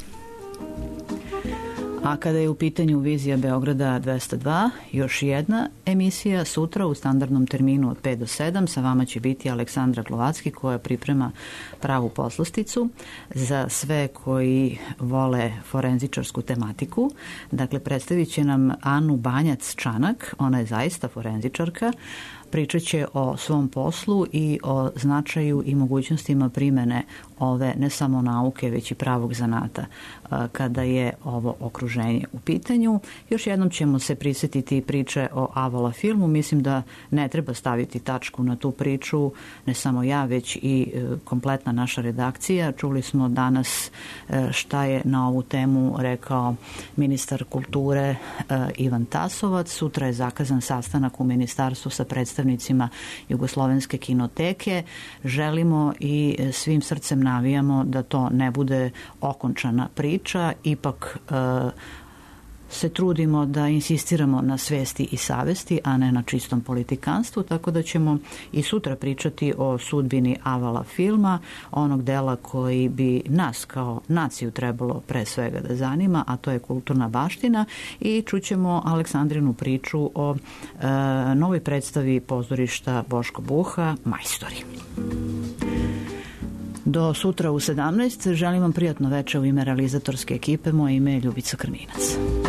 A kada je u pitanju Vizija Beograda 202, još jedna emisija sutra u standardnom terminu od 5 do 7. Sa vama će biti Aleksandra Glovacki koja priprema pravu poslasticu za sve koji vole forenzičarsku tematiku. Dakle, predstavit će nam Anu Banjac-Čanak, ona je zaista forenzičarka. Pričat će o svom poslu i o značaju i mogućnostima primene ove ne samo nauke, već i pravog zanata kada je ovo okruženje u pitanju. Još jednom ćemo se prisjetiti priče o Avola filmu. Mislim da ne treba staviti tačku na tu priču, ne samo ja, već i kompletna naša redakcija. Čuli smo danas šta je na ovu temu rekao ministar kulture Ivan Tasovac. Sutra je zakazan sastanak u ministarstvu sa predstavnicima Jugoslovenske kinoteke. Želimo i svim srcem navijamo da to ne bude okončana priča. Ipak se trudimo da insistiramo na svesti i savesti, a ne na čistom politikanstvu, tako da ćemo i sutra pričati o sudbini Avala filma, onog dela koji bi nas kao naciju trebalo pre svega da zanima, a to je kulturna baština, i čućemo Aleksandrinu priču o novoj predstavi pozorišta Boško Buha, Majstori. Do sutra u 17. Želim vam prijatno večer u ime realizatorske ekipe. Moje ime je Ljubica Krminac.